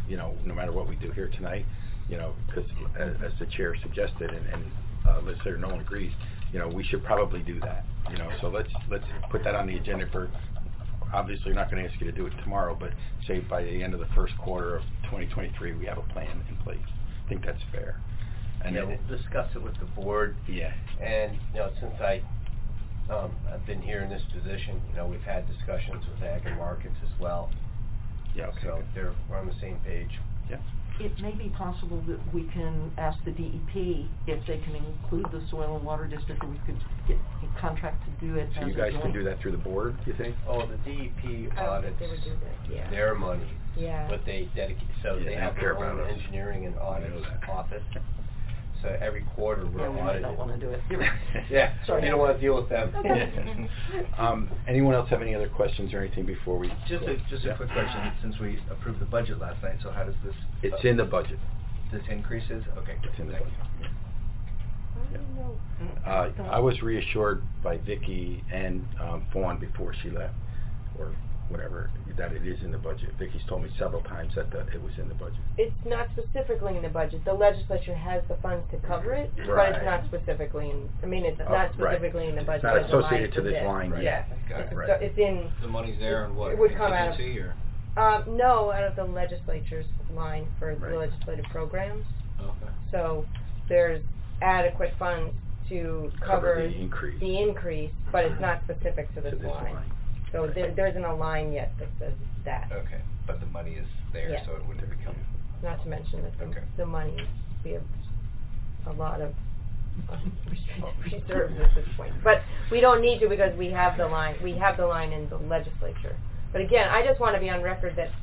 A: you know, no matter what we do here tonight, you know, because as, as the chair suggested, and, and uh, legislator Nolan agrees, you know, we should probably do that. You know, so let's let's put that on the agenda for. Obviously, we're not going to ask you to do it tomorrow, but say by the end of the first quarter of twenty twenty-three, we have a plan in place. I think that's fair. And
B: yeah,
A: then
B: we'll discuss it with the board.
A: Yeah.
B: And, you know, since I, um, I've been here in this position, you know, we've had discussions with Ag and Markets as well.
A: Yeah, okay.
B: So
A: good.
B: they're, we're on the same page.
A: Yeah.
F: It may be possible that we can ask the D E P if they can include the soil and water district, and we could get a contract to do it
A: So
F: as
A: you
F: a
A: guys can
F: joint-
A: do that through the board, you think?
B: Oh, the D E P
E: I don't
B: audits
E: think they would do that, yeah.
B: their money,
E: Yeah.
B: but they dedicate, so
A: Yeah,
B: they
A: they
B: have
A: don't care
B: their own
A: about us.
B: engineering and audit
A: know that.
B: office. So every quarter we're
F: Yeah, we might
B: audited.
F: not wanna do it. You're right.
B: Yeah,
F: Sorry.
B: you don't want to deal with them.
A: um, anyone else have any other questions or anything before we?
D: Just a,
A: close?
D: just a
A: Yeah.
D: quick question, since we approved the budget last night, so how does this?
A: It's
D: uh,
A: in the budget.
D: This increases? Okay.
A: It's in the
D: thank
A: budget.
D: you.
E: I don't know.
A: Uh, I was reassured by Vicki and um, Fawn before she left, or whatever, that it is in the budget. Vicki's told me several times that the, it was in the budget.
E: It's not specifically in the budget. The legislature has the funds to cover it, but
A: Right.
E: it's not specifically in, I mean, it's
A: Oh,
E: not
A: right.
E: specifically in the
A: It's
E: budget.
A: not
E: as a line
A: associated to
E: for
A: this line yet.
E: Yeah.
D: Got
E: It's,
D: it.
A: Right.
E: so it's in,
C: The money's there and what,
E: It would come out of-
C: contingency or?
E: um, no, out of the legislature's line for
A: Right.
E: the legislative programs.
C: Okay.
E: So there's adequate funds to
A: Cover
E: cover
A: the increase.
E: the increase, but it's not specific to
A: To
E: this
A: this
E: line.
A: line.
E: So
A: Right.
E: there, there isn't a line yet that says that.
D: Okay, but the money is there,
E: Yeah.
D: so it wouldn't become.
E: Not to mention that the,
D: Okay.
E: the money be a, a lot of uh, reserves at this point. But we don't need to because we have the line, we have the line in the legislature. But again, I just want to be on record that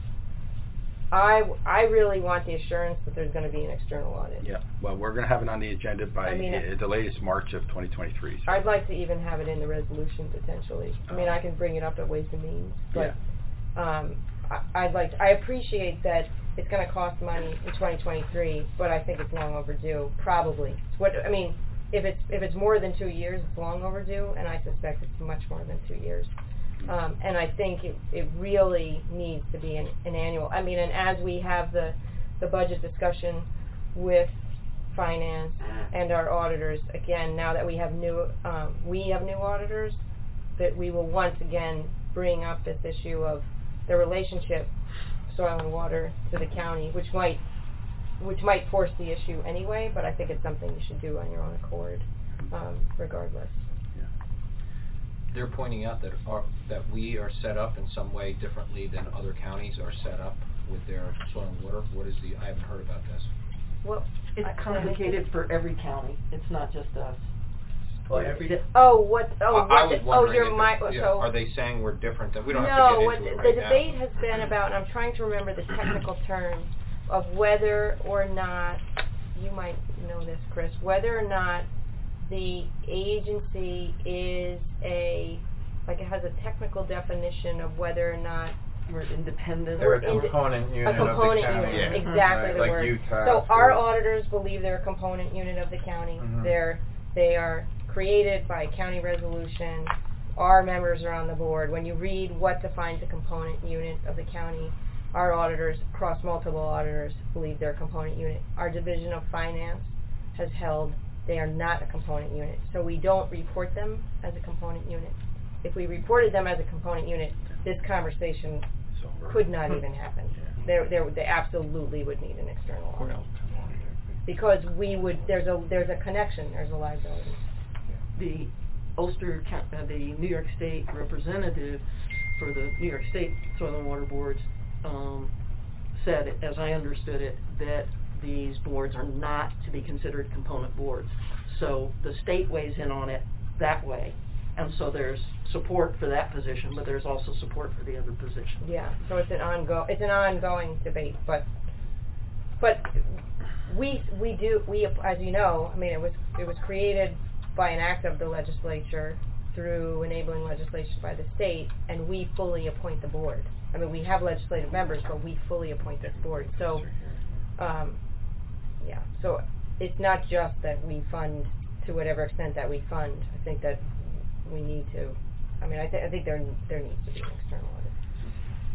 E: I, I really want the assurance that there's going to be an external audit.
A: Yeah, well, we're going to have it on the agenda by
E: I mean,
A: uh, the latest March of twenty twenty-three. So.
E: I'd like to even have it in the resolution potentially. I mean, I can bring it up at Ways and Means, but um, I, I'd like to, I appreciate that it's going to cost money in twenty twenty-three, but I think it's long overdue. Probably. It's what I mean, if it's if it's more than two years, it's long overdue, and I suspect it's much more than two years. Um, and I think it, it really needs to be an, an annual. I mean, and as we have the the budget discussion with finance and our auditors, again, now that we have new um, we have new auditors, that we will once again bring up this issue of the relationship soil and water to the county, which might which might force the issue anyway. But I think it's something you should do on your own accord, um, regardless.
C: They're pointing out that our, that we are set up in some way differently than other counties are set up with their soil and water. What is the, I haven't heard about this.
E: Well,
F: It's
E: I-
F: complicated for every county. It's not just us.
B: Well, every,
E: Oh, what? Oh,
C: I,
E: what
C: I was
E: the, oh,
C: wondering
E: you're
C: if
E: my.
C: it- yeah,
E: So
C: are they saying we're different than, we don't
E: no,
C: have to get
E: what
C: into it
E: the,
C: right
E: the
C: now.
E: debate has been about, and I'm trying to remember the technical terms of whether or not, you might know this, Chris, whether or not the agency is a, like it has a technical definition of whether or not
F: We're independent.
E: We're
H: They're a
E: indi-
H: component unit
E: a component
H: of the county.
E: unit,
D: Yeah.
E: exactly
H: Right,
E: the
H: like
E: word.
H: Utah
E: So our
H: or-
E: auditors believe they're a component unit of the county.
H: Mhm.
E: They're they are created by county resolution. Our members are on the board. When you read what defines a component unit of the county, our auditors, across multiple auditors, believe they're a component unit. Our Division of Finance has held they are not a component unit. So we don't report them as a component unit. If we reported them as a component unit, this conversation
A: So we're-
E: could not even happen. There, there, they absolutely would need an external audit because we would. There's a, there's a connection. There's a liability.
F: The Ulster, Coun- uh, the New York State representative for the New York State Soil and Water Boards um, said, as I understood it, that these boards are not to be considered component boards. So the state weighs in on it that way, and so there's support for that position, but there's also support for the other position.
E: Yeah. So it's an ongo. It's an ongoing debate, but but we we do we as you know. I mean, it was it was created by an act of the legislature through enabling legislation by the state, and we fully appoint the board. I mean, we have legislative members, but we fully appoint this board. So, um, yeah. So it's not just that we fund to whatever extent that we fund. I think that we need to. I mean, I, th- I think there there needs to be an external audit.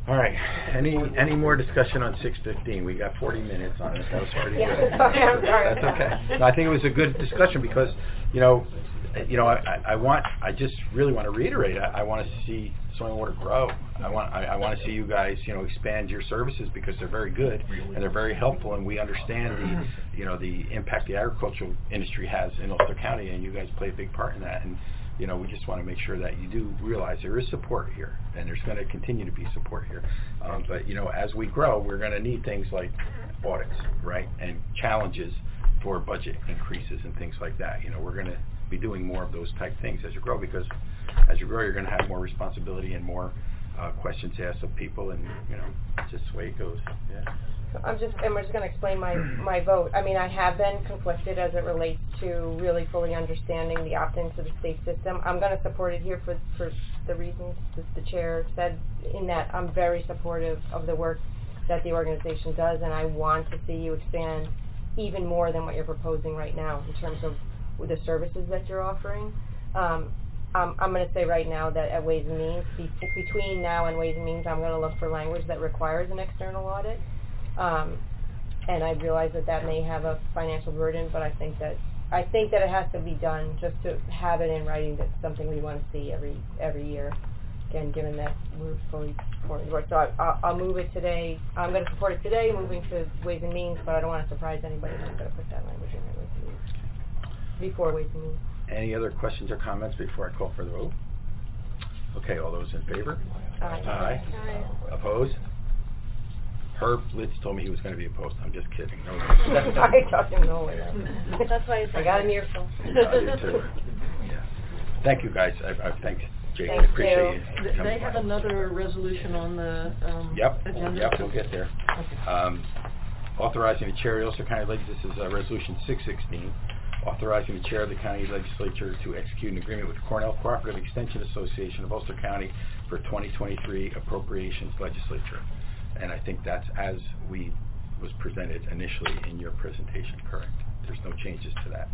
A: All right, any, any more discussion on six fifteen? We got forty minutes on it, that was pretty
E: Yeah,
A: good.
E: sorry, I'm sorry.
A: That's okay. No, I think it was a good discussion because, you know, you know, I, I- I want, I just really want to reiterate, I, I want to see soil and water grow. I want, I, I want to see you guys, you know, expand your services because they're very good and they're very helpful, and we understand the, you know, the impact the agricultural industry has in Ulster County, and you guys play a big part in that. And you know, we just want to make sure that you do realize there is support here, and there's going to continue to be support here. Um, but you know, as we grow, we're going to need things like audits, right, and challenges for budget increases and things like that. You know, we're going to be doing more of those type things as you grow, because as you grow, you're going to have more responsibility and more uh, questions asked of people, and you know, it's just the way it goes. Yeah.
E: So I'm just, and we're just going to explain my, my vote. I mean, I have been conflicted as it relates to really fully understanding the opt-in to the state system. I'm going to support it here for, for the reasons that the chair said, in that I'm very supportive of the work that the organization does, and I want to see you expand even more than what you're proposing right now in terms of the services that you're offering. Um, um, I'm going to say right now that at Ways and Means, be, between now and Ways and Means, I'm going to look for language that requires an external audit. Um, and I realize that that may have a financial burden, but I think that I think that it has to be done just to have it in writing. That's something we want to see every every year. Again, given that we're fully supporting the work, so I, I'll, I'll move it today. I'm going to support it today, moving to Ways and Means, but I don't want to surprise anybody. I'm going to put that language in there Ways and Means before Ways and Means.
A: Any other questions or comments before I call for the vote? Okay, all those in favor?
E: Aye.
A: Aye.
E: Aye.
A: Opposed? Herb Litz told me he was going to be opposed. I'm just kidding. No.
E: I talked him no way.
H: That's why
E: I got an earful.
A: I do too. Yeah. Thank you, guys. I, I thank Jake. I
E: Thank
A: appreciate
E: you.
A: you.
F: Th-
A: coming
F: They have
A: by.
F: another resolution on the um,
A: Yep,
F: agenda.
A: yep, we'll get there.
F: Okay.
A: Um, authorizing the chair of the Ulster County Legislature, this is uh, Resolution six sixteen, authorizing the chair of the county legislature to execute an agreement with Cornell Cooperative Extension Association of Ulster County for twenty twenty-three appropriations legislature. And I think that's as we was presented initially in your presentation, correct? There's no changes to that.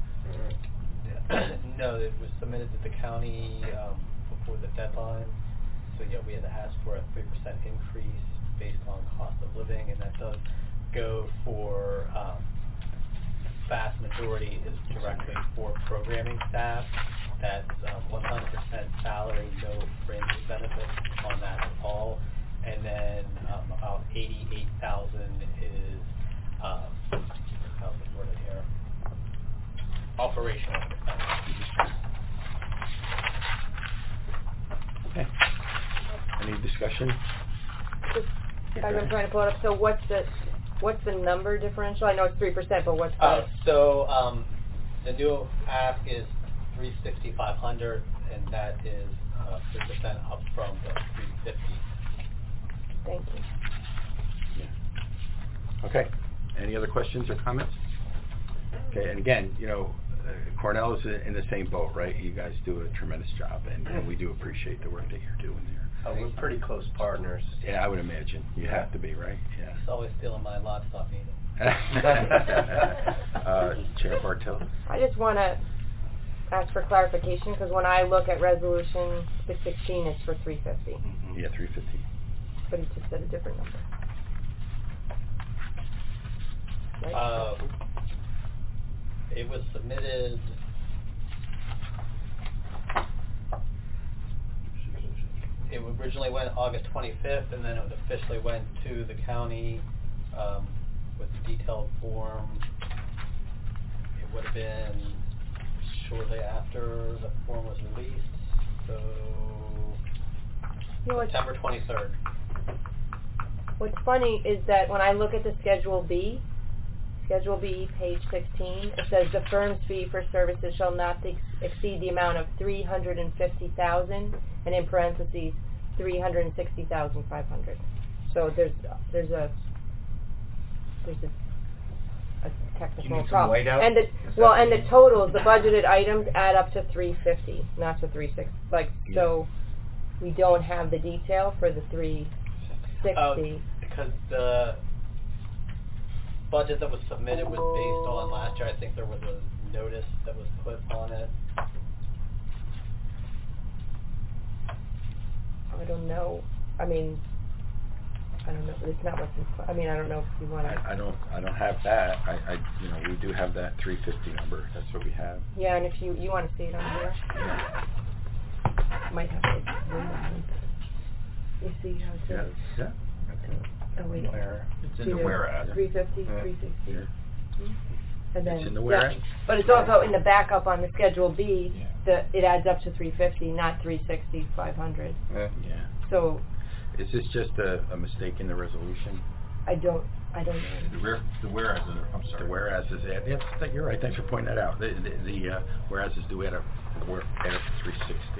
I: No, it was submitted to the county um, before the deadline. So yeah, we had to ask for a three percent increase based on cost of living, and that does go for um, vast majority is directly for programming staff. That's um, one hundred percent salary, no fringe benefits on that at all. And then um, about eighty-eight thousand is um, how's the word here? Operational expenses.
A: Okay. Any discussion?
E: Just, I'm trying to pull it up. So what's the what's the number differential? I know it's three percent, but what's the?
I: Uh, so um, the new ask is three sixty five hundred, and that is uh, three percent up from the three fifty.
E: Thank you.
A: Yeah. Okay. Any other questions or comments? Okay. And again, you know, uh, Cornell is in the same boat, right? You guys do a tremendous job, and, and we do appreciate the work that you're doing there.
D: Uh, we're pretty close partners.
A: Yeah, I would imagine. You have to be, right? Yeah.
I: It's always stealing my livestock meeting.
A: uh, Chair Bartel.
E: I just want to ask for clarification, because when I look at resolution six sixteen, it's for three fifty,
A: Mm-hmm. Yeah, three fifty.
E: but he just said a different number. Right?
I: Uh, it was submitted. It originally went August twenty-fifth, and then it officially went to the county um, with the detailed form. It would have been shortly after the form was released, so
E: You know what's,
I: September twenty-third.
E: what's funny is that when I look at the Schedule B, Schedule B, page sixteen, it says the firm's fee for services shall not ex- exceed the amount of three hundred fifty thousand dollars, and in parentheses, three hundred sixty thousand five hundred dollars. So there's there's a there's a, a technical
D: You need some
E: problem.
D: whiteout?
E: And the
D: Is that
E: well,
D: what
E: and
D: you
E: the
D: need?
E: totals, the budgeted items add up to three fifty, not to three sixty. Like so, we don't have the detail for the three sixty.
I: Uh, because the budget that was submitted was based on last year. I think there was a notice that was put on it.
E: I don't know. I mean, I don't know, it's not what's in, I mean, I don't know if you wanna.
A: I, I don't, I don't have that. I, I, you know, we do have that three fifty number. That's what we have.
E: Yeah, and if you, you wanna see it on here? Might have to zoom in. You see how it
A: Yeah,
E: says?
A: yeah.
E: Oh, wait.
A: Where? It's in
E: See
A: the
E: there?
A: whereas.
E: three fifty,
A: Yeah.
E: three sixty.
A: Here.
E: And then,
A: It's in the
E: yeah,
A: whereas.
E: but it's also in the backup on the Schedule B,
A: Yeah.
E: the, it adds up to three fifty, not three sixty, five hundred.
A: Yeah.
E: So,
A: Is this just a, a mistake in the resolution?
E: I don't, I don't know.
H: The where, the whereas, uh, I'm
A: The
H: sorry.
A: whereas is add, yes, th- you're right, thanks for pointing that out. The, the, the uh, whereas is due at a, where, add up to three sixty.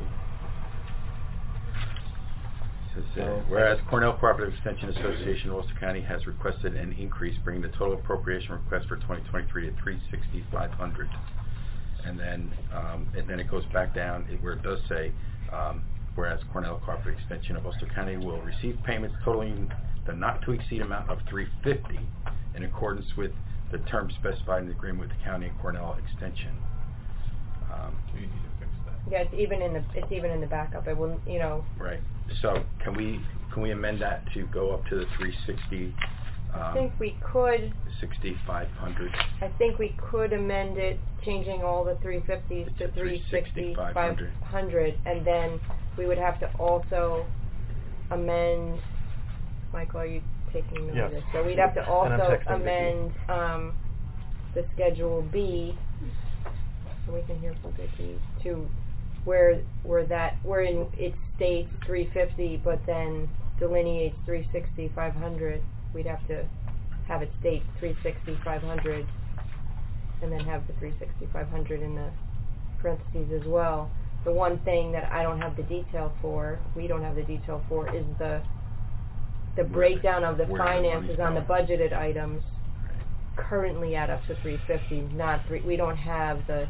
A: Says, uh, whereas Cornell Cooperative Extension Association of Ulster County has requested an increase, bringing the total appropriation request for twenty twenty-three to three sixty, five hundred. And then, um, and then it goes back down it- where it does say, um, whereas Cornell Cooperative Extension of Ulster County will receive payments totaling the not-to-exceed amount of three fifty in accordance with the terms specified in the agreement with the county and Cornell Extension. Um,
H: We need to fix that.
E: Yeah, it's even in the, it's even in the backup, it wouldn't, you know,
A: Right. So can we, can we amend that to go up to the three sixty,
E: I
A: um,
E: think we could,
A: sixty-five hundred?
E: I think we could amend it, changing all the three fifties to
A: To
E: three sixty,
A: 360,
E: five
A: 500.
E: hundred, and then we would have to also amend, Michael, are you taking note of
I: Yes.
E: this? So we'd have to
I: And I'm
E: also
I: texting Vicky.
E: amend, um, the Schedule B, so we can hear from Vicky, to where, where that, where in, it states three fifty, but then delineates three sixty, five hundred, we'd have to have it state three sixty, five hundred, and then have the three sixty, five hundred in the parentheses as well. The one thing that I don't have the detail for, we don't have the detail for, is the the
A: Where the-
E: breakdown of the
A: where the
E: finances
A: money's
E: on the
A: going.
E: budgeted items currently add up to three fifty, not three, we don't have the,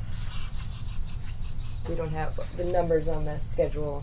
E: we don't have the numbers on the Schedule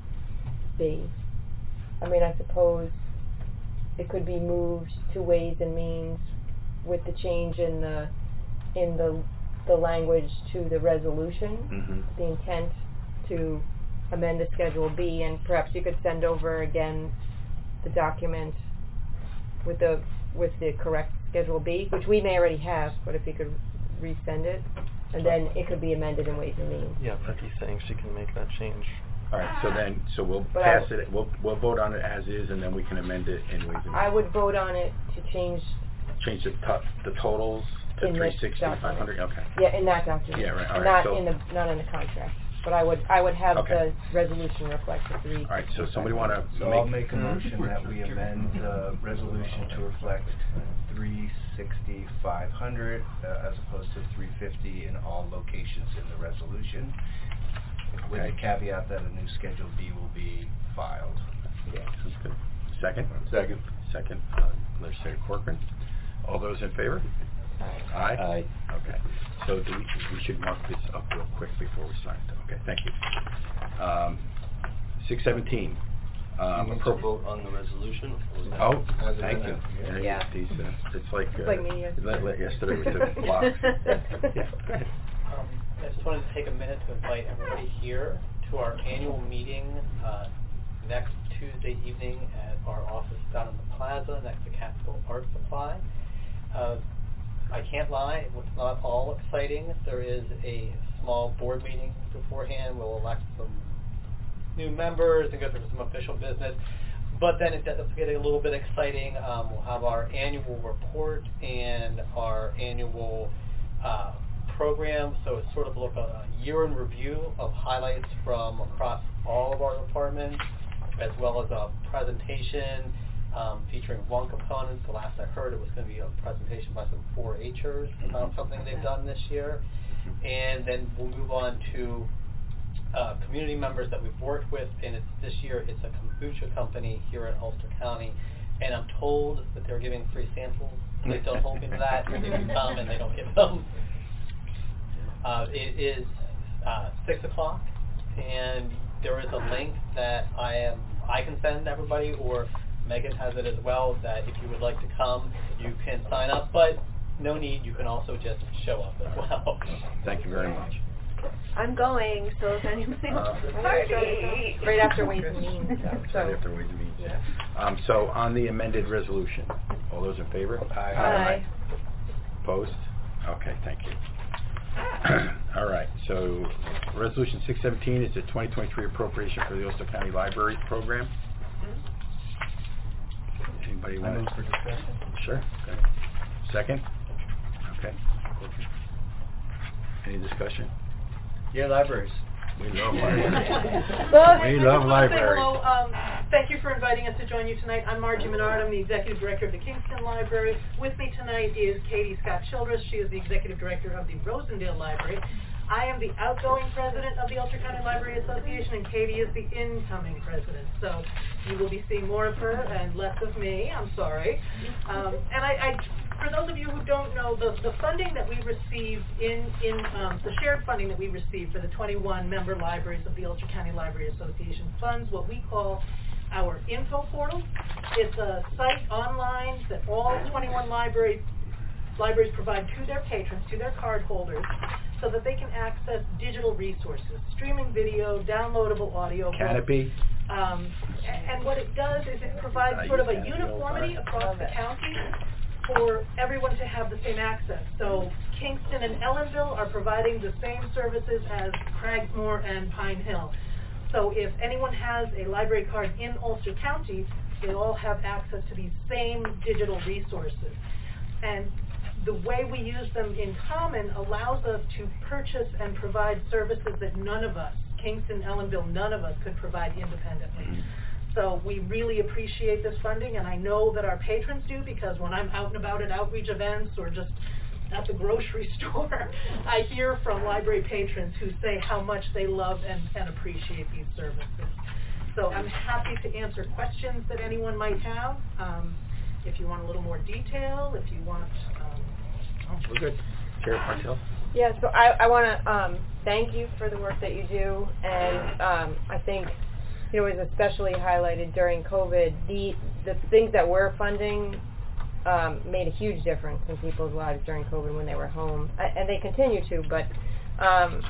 E: B. I mean, I suppose it could be moved to Ways and Means with the change in the, in the, the language to the resolution,
A: Mm-hmm.
E: the intent to amend the Schedule B, and perhaps you could send over again the document with the, with the correct Schedule B, which we may already have, but if you could resend it, and then it could be amended in Ways and Means.
I: Yeah, Becky's saying she can make that change.
A: All right, so then, so we'll
E: But I-
A: pass it, we'll, we'll vote on it as is, and then we can amend it in Ways and Means.
E: I would vote on it to change,
A: Change the to, the totals to
E: In the
A: three sixty,
E: document.
A: five hundred, okay.
E: yeah, in that document.
A: Yeah, right, all right,
E: Not
A: so-
E: in the, not in the contract, but I would, I would have
A: Okay.
E: the resolution reflect the three.
A: All right, so somebody wanna
D: So I'll make a motion that we amend the resolution to reflect three sixty, five hundred, uh, as opposed to three fifty in all locations in the resolution, with the
A: Okay.
D: caveat that a new Schedule B will be filed.
A: Yeah, sounds good. Second? Second. Second, uh, Legislator Corcoran. All those in favor? Aye. Aye? Okay. So do we, we should mark this up real quick before we sign it. Okay, thank you. Um, six seventeen. Um,
G: You need to
A: appro-
G: vote on the resolution? or is that-
A: Oh,
C: As
A: thank you.
C: amended.
E: Yeah.
A: These, uh, it's like,
E: It's
A: uh,
E: like me yesterday.
A: like- like yesterday with the blocks. Yeah, go ahead.
I: Um, I just wanted to take a minute to invite everybody here to our annual meeting uh, next Tuesday evening at our office down in the plaza next to Catskill Art Supply. Uh, I can't lie, it's not all exciting. There is a small board meeting beforehand. We'll elect some new members and go through some official business. But then it does get a little bit exciting. Um, we'll have our annual report and our annual uh, program. So it's sort of like a year in review of highlights from across all of our departments, as well as a presentation um, featuring one component. The last I heard, it was going to be a presentation by some four H'ers about something they've done this year. And then we'll move on to uh, community members that we've worked with, and it's, this year it's a kombucha company here in Ulster County, and I'm told that they're giving free samples. Please don't hold me to that. If you come and they don't give them. Uh, it is uh, six o'clock, and there is a link that I am I can send everybody, or Megan has it as well, that if you would like to come, you can sign up, but no need. You can also just show up as well.
A: Thank you very much.
J: I'm going, so if anybody
A: Uh,
J: wants to party.
E: Right after Ways and Means, so.
A: Right after Ways and Means.
E: Yeah.
A: Um, so on the amended resolution, all those in favor?
D: Aye.
E: Aye.
A: Opposed? Okay, thank you. All right, so resolution six seventeen is the twenty twenty-three appropriation for the Ulster County Library Program. Anybody
D: I
A: want
D: move
A: to?
D: for discussion.
A: Sure. Okay. Second? Okay. Any discussion?
D: Yeah, libraries.
A: We love libraries.
E: Well,
A: We
K: I just
A: love
K: wanna say
A: libraries.
K: hello. Um, thank you for inviting us to join you tonight. I'm Margie Menard. I'm the Executive Director of the Kingston Library. With me tonight is Katie Scott Childress. She is the Executive Director of the Rosendale Library. I am the outgoing president of the Ulster County Library Association, and Katie is the incoming president. So you will be seeing more of her and less of me. I'm sorry. Um, and I, I, for those of you who don't know, the, the funding that we receive in, in um, the shared funding that we receive for the twenty-one member libraries of the Ulster County Library Association funds what we call our info portal. It's a site online that all twenty-one library, libraries provide to their patrons, to their card holders, so that they can access digital resources, streaming video, downloadable audio.
A: Canopy?
K: Um, and, and what it does is it provides
A: I
K: sort of a
A: use Canopy all the
K: uniformity
A: time.
K: across the county for everyone to have the same access. So Kingston and Ellenville are providing the same services as Cragsmore and Pine Hill. So if anyone has a library card in Ulster County, they all have access to these same digital resources. And the way we use them in common allows us to purchase and provide services that none of us, Kingston, Ellenville, none of us could provide independently. So we really appreciate this funding, and I know that our patrons do, because when I'm out and about at outreach events or just at the grocery store, I hear from library patrons who say how much they love and, and appreciate these services. So I'm happy to answer questions that anyone might have. Um, if you want a little more detail, if you want... Um,
A: Oh, we're good. Chair Partel?
E: Yeah, so I, I want to um, thank you for the work that you do, and um, I think, you know, it was especially highlighted during COVID. The the things that we're funding um, made a huge difference in people's lives during COVID when they were home, I, and they continue to. But um,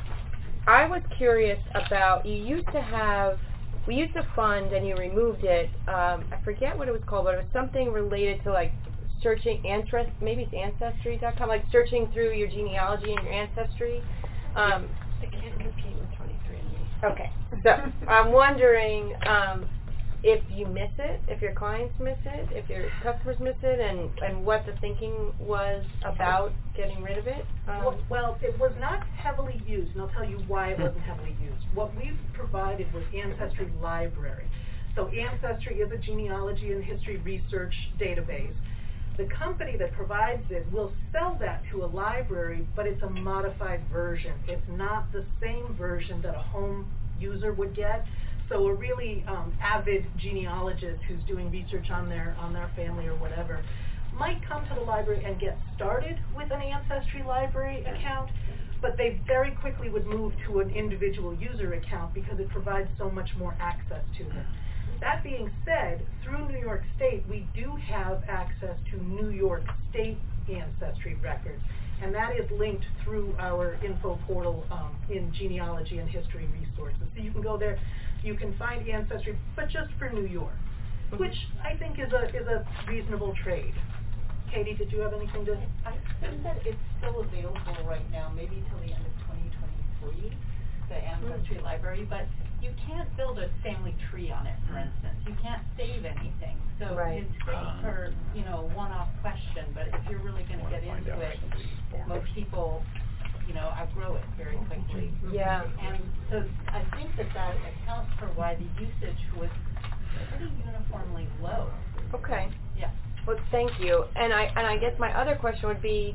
E: I was curious about, you used to have, we used to fund, and you removed it. Um, I forget what it was called, but it was something related to like searching ancestry, maybe it's ancestry dot com, like searching through your genealogy and your ancestry. Um,
J: I can't compete with twenty-three and me.
E: okay, so I'm wondering um, if you miss it, if your clients miss it, if your customers miss it, and, and what the thinking was about getting rid of it. Um,
K: Well, well, it was not heavily used, and I'll tell you why it wasn't heavily used. What we've provided was Ancestry Library. So Ancestry is a genealogy and history research database. The company that provides it will sell that to a library, but it's a modified version. It's not the same version that a home user would get. So a really um, avid genealogist who's doing research on their on their family or whatever might come to the library and get started with an Ancestry Library account, but they very quickly would move to an individual user account because it provides so much more access to them. That being said, through New York State, we do have access to New York State ancestry records, and that is linked through our info portal um, in genealogy and history resources. So you can go there, you can find ancestry, but just for New York, which I think is a is a reasonable trade. Katie, did you have anything to?
L: I think that it's still available right now, maybe till the end of twenty twenty-three, the Ancestry mm. Library, but you can't build a family tree on it, for instance. You can't save anything. So
E: right.
L: it's great um, for, you know, one-off question, but if you're really going to get into it, most people, you know, outgrow it very quickly.
E: Yeah.
L: And so I think that that accounts for why the usage was pretty uniformly low.
E: Okay.
L: Yeah.
E: Well, thank you. And I and I guess my other question would be,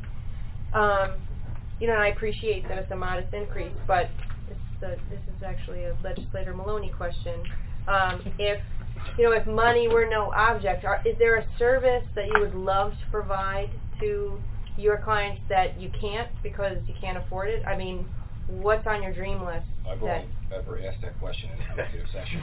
E: um, you know, and I appreciate that it's a modest increase, but this is, a, this is actually a Legislator Maloney question. Um, if, you know, if money were no object, are, is there a service that you would love to provide to your clients that you can't because you can't afford it? I mean, what's on your dream list?
C: I've
E: that
C: only ever asked that question in an executive session.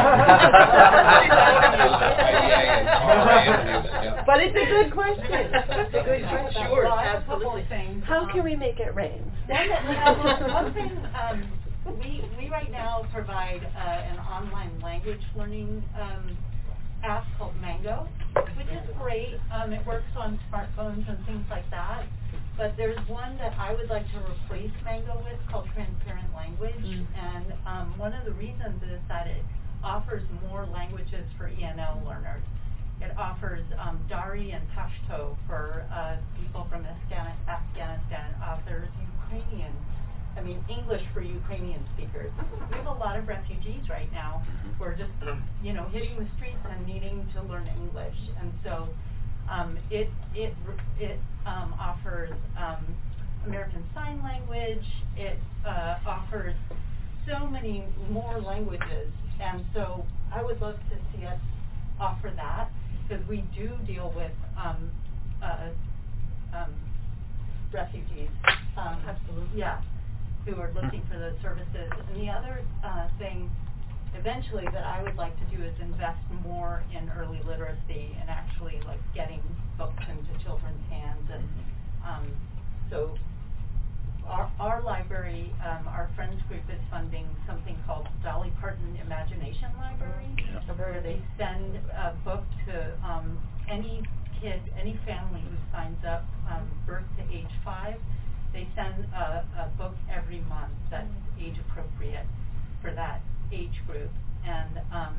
E: But it's a good question. It's a good question.
K: Sure,
L: Well, I have a couple
K: absolutely.
L: of things.
J: How
L: Um,
J: can we make it rain?
L: One, that, uh, one thing, um, we, we right now provide uh, an online language learning um, app called Mango, which is great. Um, it works on smartphones and things like that. But there's one that I would like to replace Mango with called Transparent Language.
F: Mm.
L: And um, one of the reasons is that it offers more languages for E N L learners. It offers um, Dari and Pashto for uh, people from Afghan- Afghanistan. It offers Ukrainian, I mean English for Ukrainian speakers. We have a lot of refugees right now who are just, you know, hitting the streets and needing to learn English. And so um, it it it um, offers um, American Sign Language. It uh, offers so many more languages. And so I would love to see us offer that, because we do deal with um, uh, um, refugees. Um,
K: Absolutely.
L: Yeah, who are looking for those services. And the other uh, thing, eventually, that I would like to do is invest more in early literacy and actually like getting books into children's hands. And um, so our, our library, um, our Friends group is funding something called Dolly Parton Imagination Library,
A: Yeah.
L: where they send a book to um, any kid, any family who signs up, um, birth to age five. They send a, a book every month that's age appropriate for that age group. And um,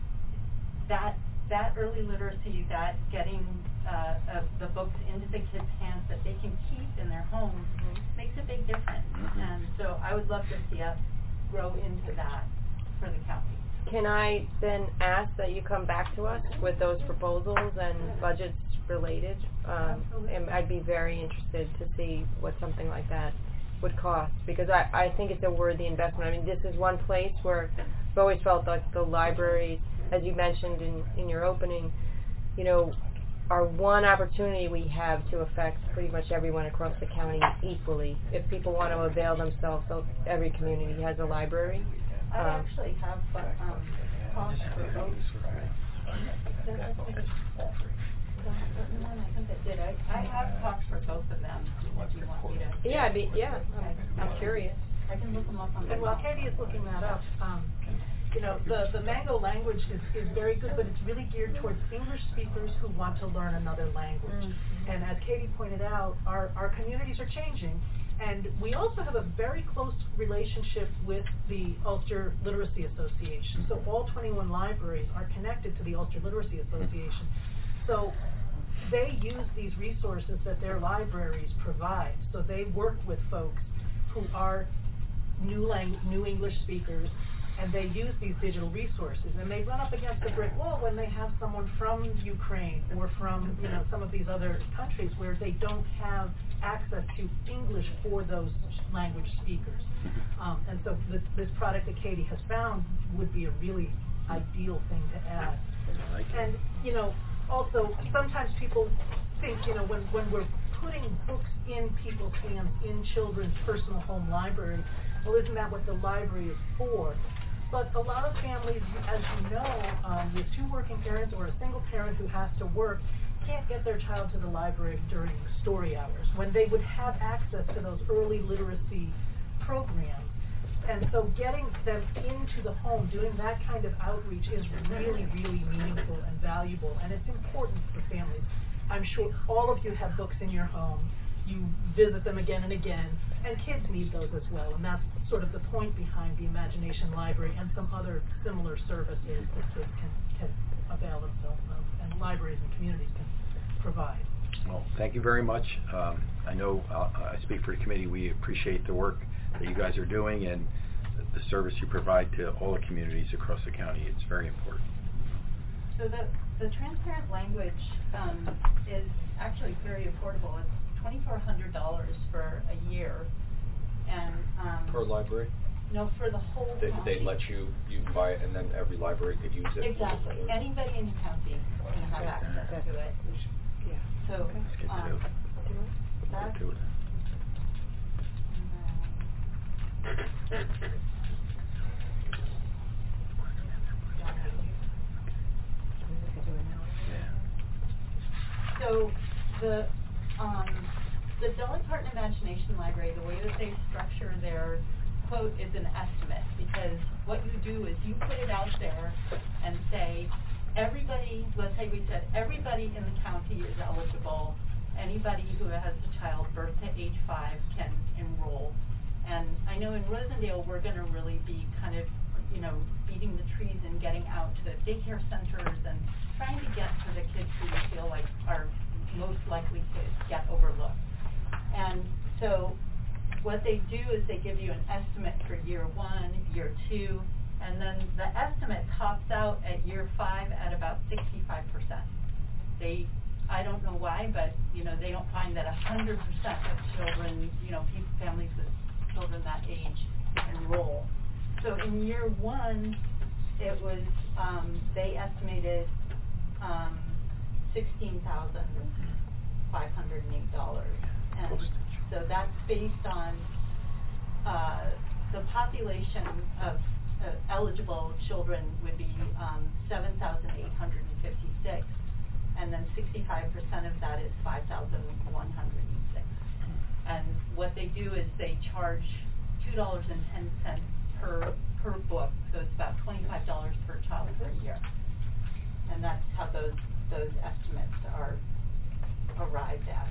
L: that that early literacy, that getting uh, uh, the books into the kids' hands that they can keep in their homes, mm-hmm. makes a big difference. Mm-hmm. And so I would love to see us grow into that for the county.
E: Can I then ask that you come back to us with those proposals and budgets related? Um, and I'd be very interested to see what something like that would cost, because I, I think it's a worthy investment. I mean, this is one place where I've always felt like the libraries, as you mentioned in, in your opening, you know, are one opportunity we have to affect pretty much everyone across the county equally. If people want to avail themselves, so every community has a library.
L: I
E: Um,
L: actually have um, costs for both. Did I think it- No, I think I did. I, I have costs for both of them, if you want me to.
E: Yeah, I'd be, yeah, I'm, I'm curious.
L: I can look them up on the.
K: And while Katie is looking that up, um, you know, the, the Mango language is, is very good, but it's really geared towards English speakers who want to learn another language.
L: Mm-hmm.
K: And as Katie pointed out, our, our communities are changing. And we also have a very close relationship with the Ulster Literacy Association. So all twenty-one libraries are connected to the Ulster Literacy Association. So they use these resources that their libraries provide. So they work with folks who are new lang- new English speakers, and they use these digital resources. And they run up against a brick wall when they have someone from Ukraine or from, you know, some of these other countries where they don't have access to English for those language speakers. Um, and so this, this product that Katie has found would be a really ideal thing to add. And, you know, also, sometimes people think, you know, when, when we're putting books in people's hands in children's personal home libraries, well, isn't that what the library is for? But a lot of families, as you know, um, with two working parents or a single parent who has to work, can't get their child to the library during story hours, when they would have access to those early literacy programs. And so getting them into the home, doing that kind of outreach is really, really meaningful and valuable, and it's important for families. I'm sure all of you have books in your home. You visit them again and again, and kids need those as well, and that's sort of the point behind the Imagination Library and some other similar services that kids can, can avail themselves of, and libraries and communities can provide.
A: Well, thank you very much. Um, I know uh, I speak for the committee. We appreciate the work that you guys are doing and the service you provide to all the communities across the county. It's very important.
L: So the, the transparent language um, is actually very affordable. It's twenty-four hundred dollars for a year. And um,
C: Per library?
L: No, for the whole
C: They,
L: county.
C: they let you, you buy it and then every library could use it?
L: Exactly. Anybody in the county can have access to it.
E: Yeah.
L: So,
A: Let's get to
L: um,
A: it.
L: that's,
A: Get to it.
L: So the um, the Dolly Parton Imagination Library, the way that they structure their quote is an estimate, because what you do is you put it out there and say, everybody, let's say we said everybody in the county is eligible, anybody who has a child birth to age five can enroll. And I know in Rosendale we're going to really be kind of, you know, beating the trees and getting out to the daycare centers and trying to get to the kids who we feel like are most likely to get overlooked. And so what they do is they give you an estimate for year one, year two, and then the estimate tops out at year five at about sixty-five percent. They, I don't know why, but you know, they don't find that one hundred percent of children, you know, people, families with children that age enroll. So in year one, it was, um, they estimated um, sixteen thousand five hundred eight dollars. And so that's based on uh, the population of uh, eligible children would be um, seven thousand eight hundred fifty-six, and then sixty-five percent of that is five thousand one hundred six. And what they do is they charge two dollars and ten cents per per book, so it's about twenty-five dollars per child per year. And that's how those those estimates are arrived at.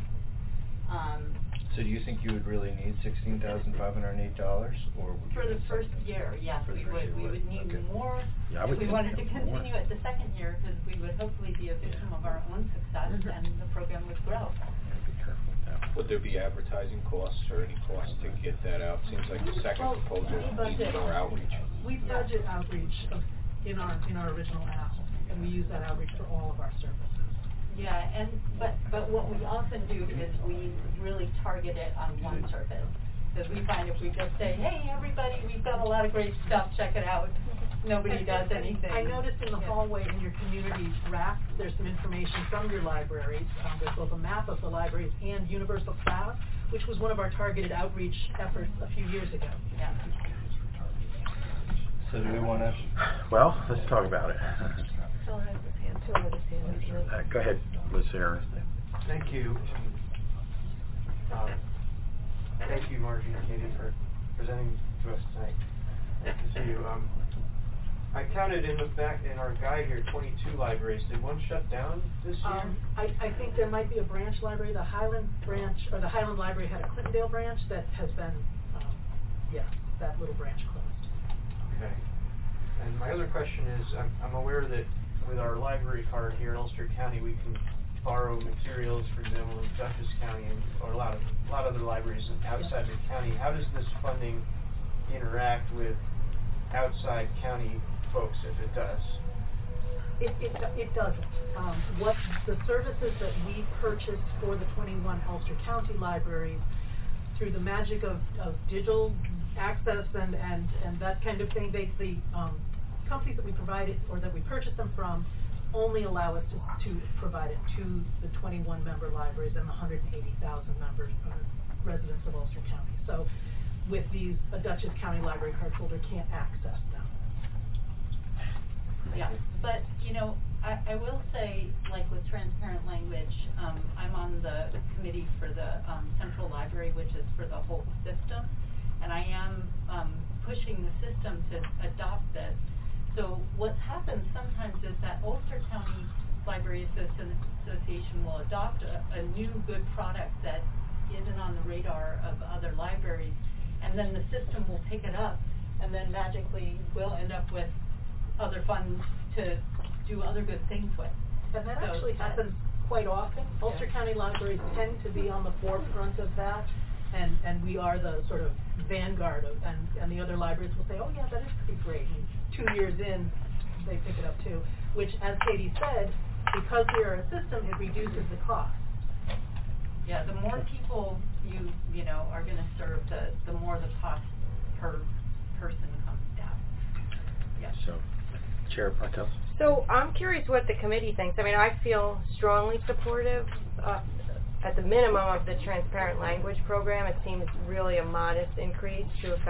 L: Um,
D: So do you think you would really need sixteen thousand five hundred eight dollars, or would
L: for
D: you
L: the
D: need
L: first
D: something?
L: year, yes,
D: For the
L: we
D: first
L: would.
D: year,
L: We
D: would.
L: would need
D: Okay.
L: more.
A: Yeah, I would
L: If we
A: think
L: wanted to
A: more.
L: continue it the second year, because we would hopefully be a victim of our own success,
E: Mhm.
L: and the program would grow.
A: Be careful with that.
C: Would there be advertising costs or any costs to get that out? Seems like the second
L: Well,
C: proposal
L: we
C: needs
L: budget-
C: more outreach.
K: We budget outreach of, in our, in our original ask, and we use that outreach for all of our services.
L: Yeah, and, but, but what we often do is we really target it on one service. Because we find if we just say, hey, everybody, we've got a lot of great stuff, check it out, nobody
K: And-
L: does
K: and
L: anything.
K: I noticed in the
L: Yeah.
K: hallway in your community rack, there's some information from your libraries. Um, there's both a map of the libraries and Universal Cloud, which was one of our targeted outreach efforts a few years ago.
L: Yeah.
D: So do we want to?
A: Well, let's talk about it.
J: Phil has his hand.
E: Phil has his hand.
A: Uh, go ahead, Liz Aaron.
M: Thank you. Um, thank you, Margie and Katie, for presenting to us tonight. Nice to see you. Um, I counted in the back in our guide here twenty-two libraries. Did one shut down this year?
K: Um, I, I think there might be a branch library, the Highland branch, or the Highland Library had a Clintondale branch that has been, um, yeah, that little branch closed.
M: Okay. And my other question is, I'm, I'm aware that with our library card here in Ulster County, we can borrow materials, for example, in Dutchess County, and, or a lot of a lot of other libraries outside the county. How does this funding interact with outside county folks, if it does?
K: It, it, it doesn't. Um, what the services that we purchase for the twenty-one Ulster County libraries, through the magic of, of digital access and, and, and that kind of thing, they, the um, companies that we provide it, or that we purchase them from, only allow us to, to provide it to the twenty-one member libraries and the one hundred eighty thousand members, uh, residents of Ulster County. So with these, a Dutchess County library card holder can't access them.
L: Yeah, but, you know, I, I will say, like with transparent language, um, I'm on the committee for the, um, central library, which is for the whole system, and I am, um, pushing the system to adopt this. So what's happened sometimes is that Ulster County Library Associ- Association will adopt a, a new good product that isn't on the radar of other libraries, and then the system will pick it up, and then magically we'll end up with other funds to do other good things with.
K: And that
L: So
K: actually
L: that-
K: happens quite often. Ulster County libraries tend to be on the forefront of that, and, and we are the sort of vanguard of, and, and the other libraries will say, oh yeah, that is pretty great. And two years in, they pick it up too, which, as Katie said, because we are a system, it reduces the cost.
L: Yeah, the more people you, you know, are gonna serve, the, the more the cost per person comes down. Yeah.
A: So, Chair Bartels.
E: So I'm curious what the committee thinks. I mean, I feel strongly supportive, uh, at the minimum, of the transparent language program. It seems really a modest increase to affect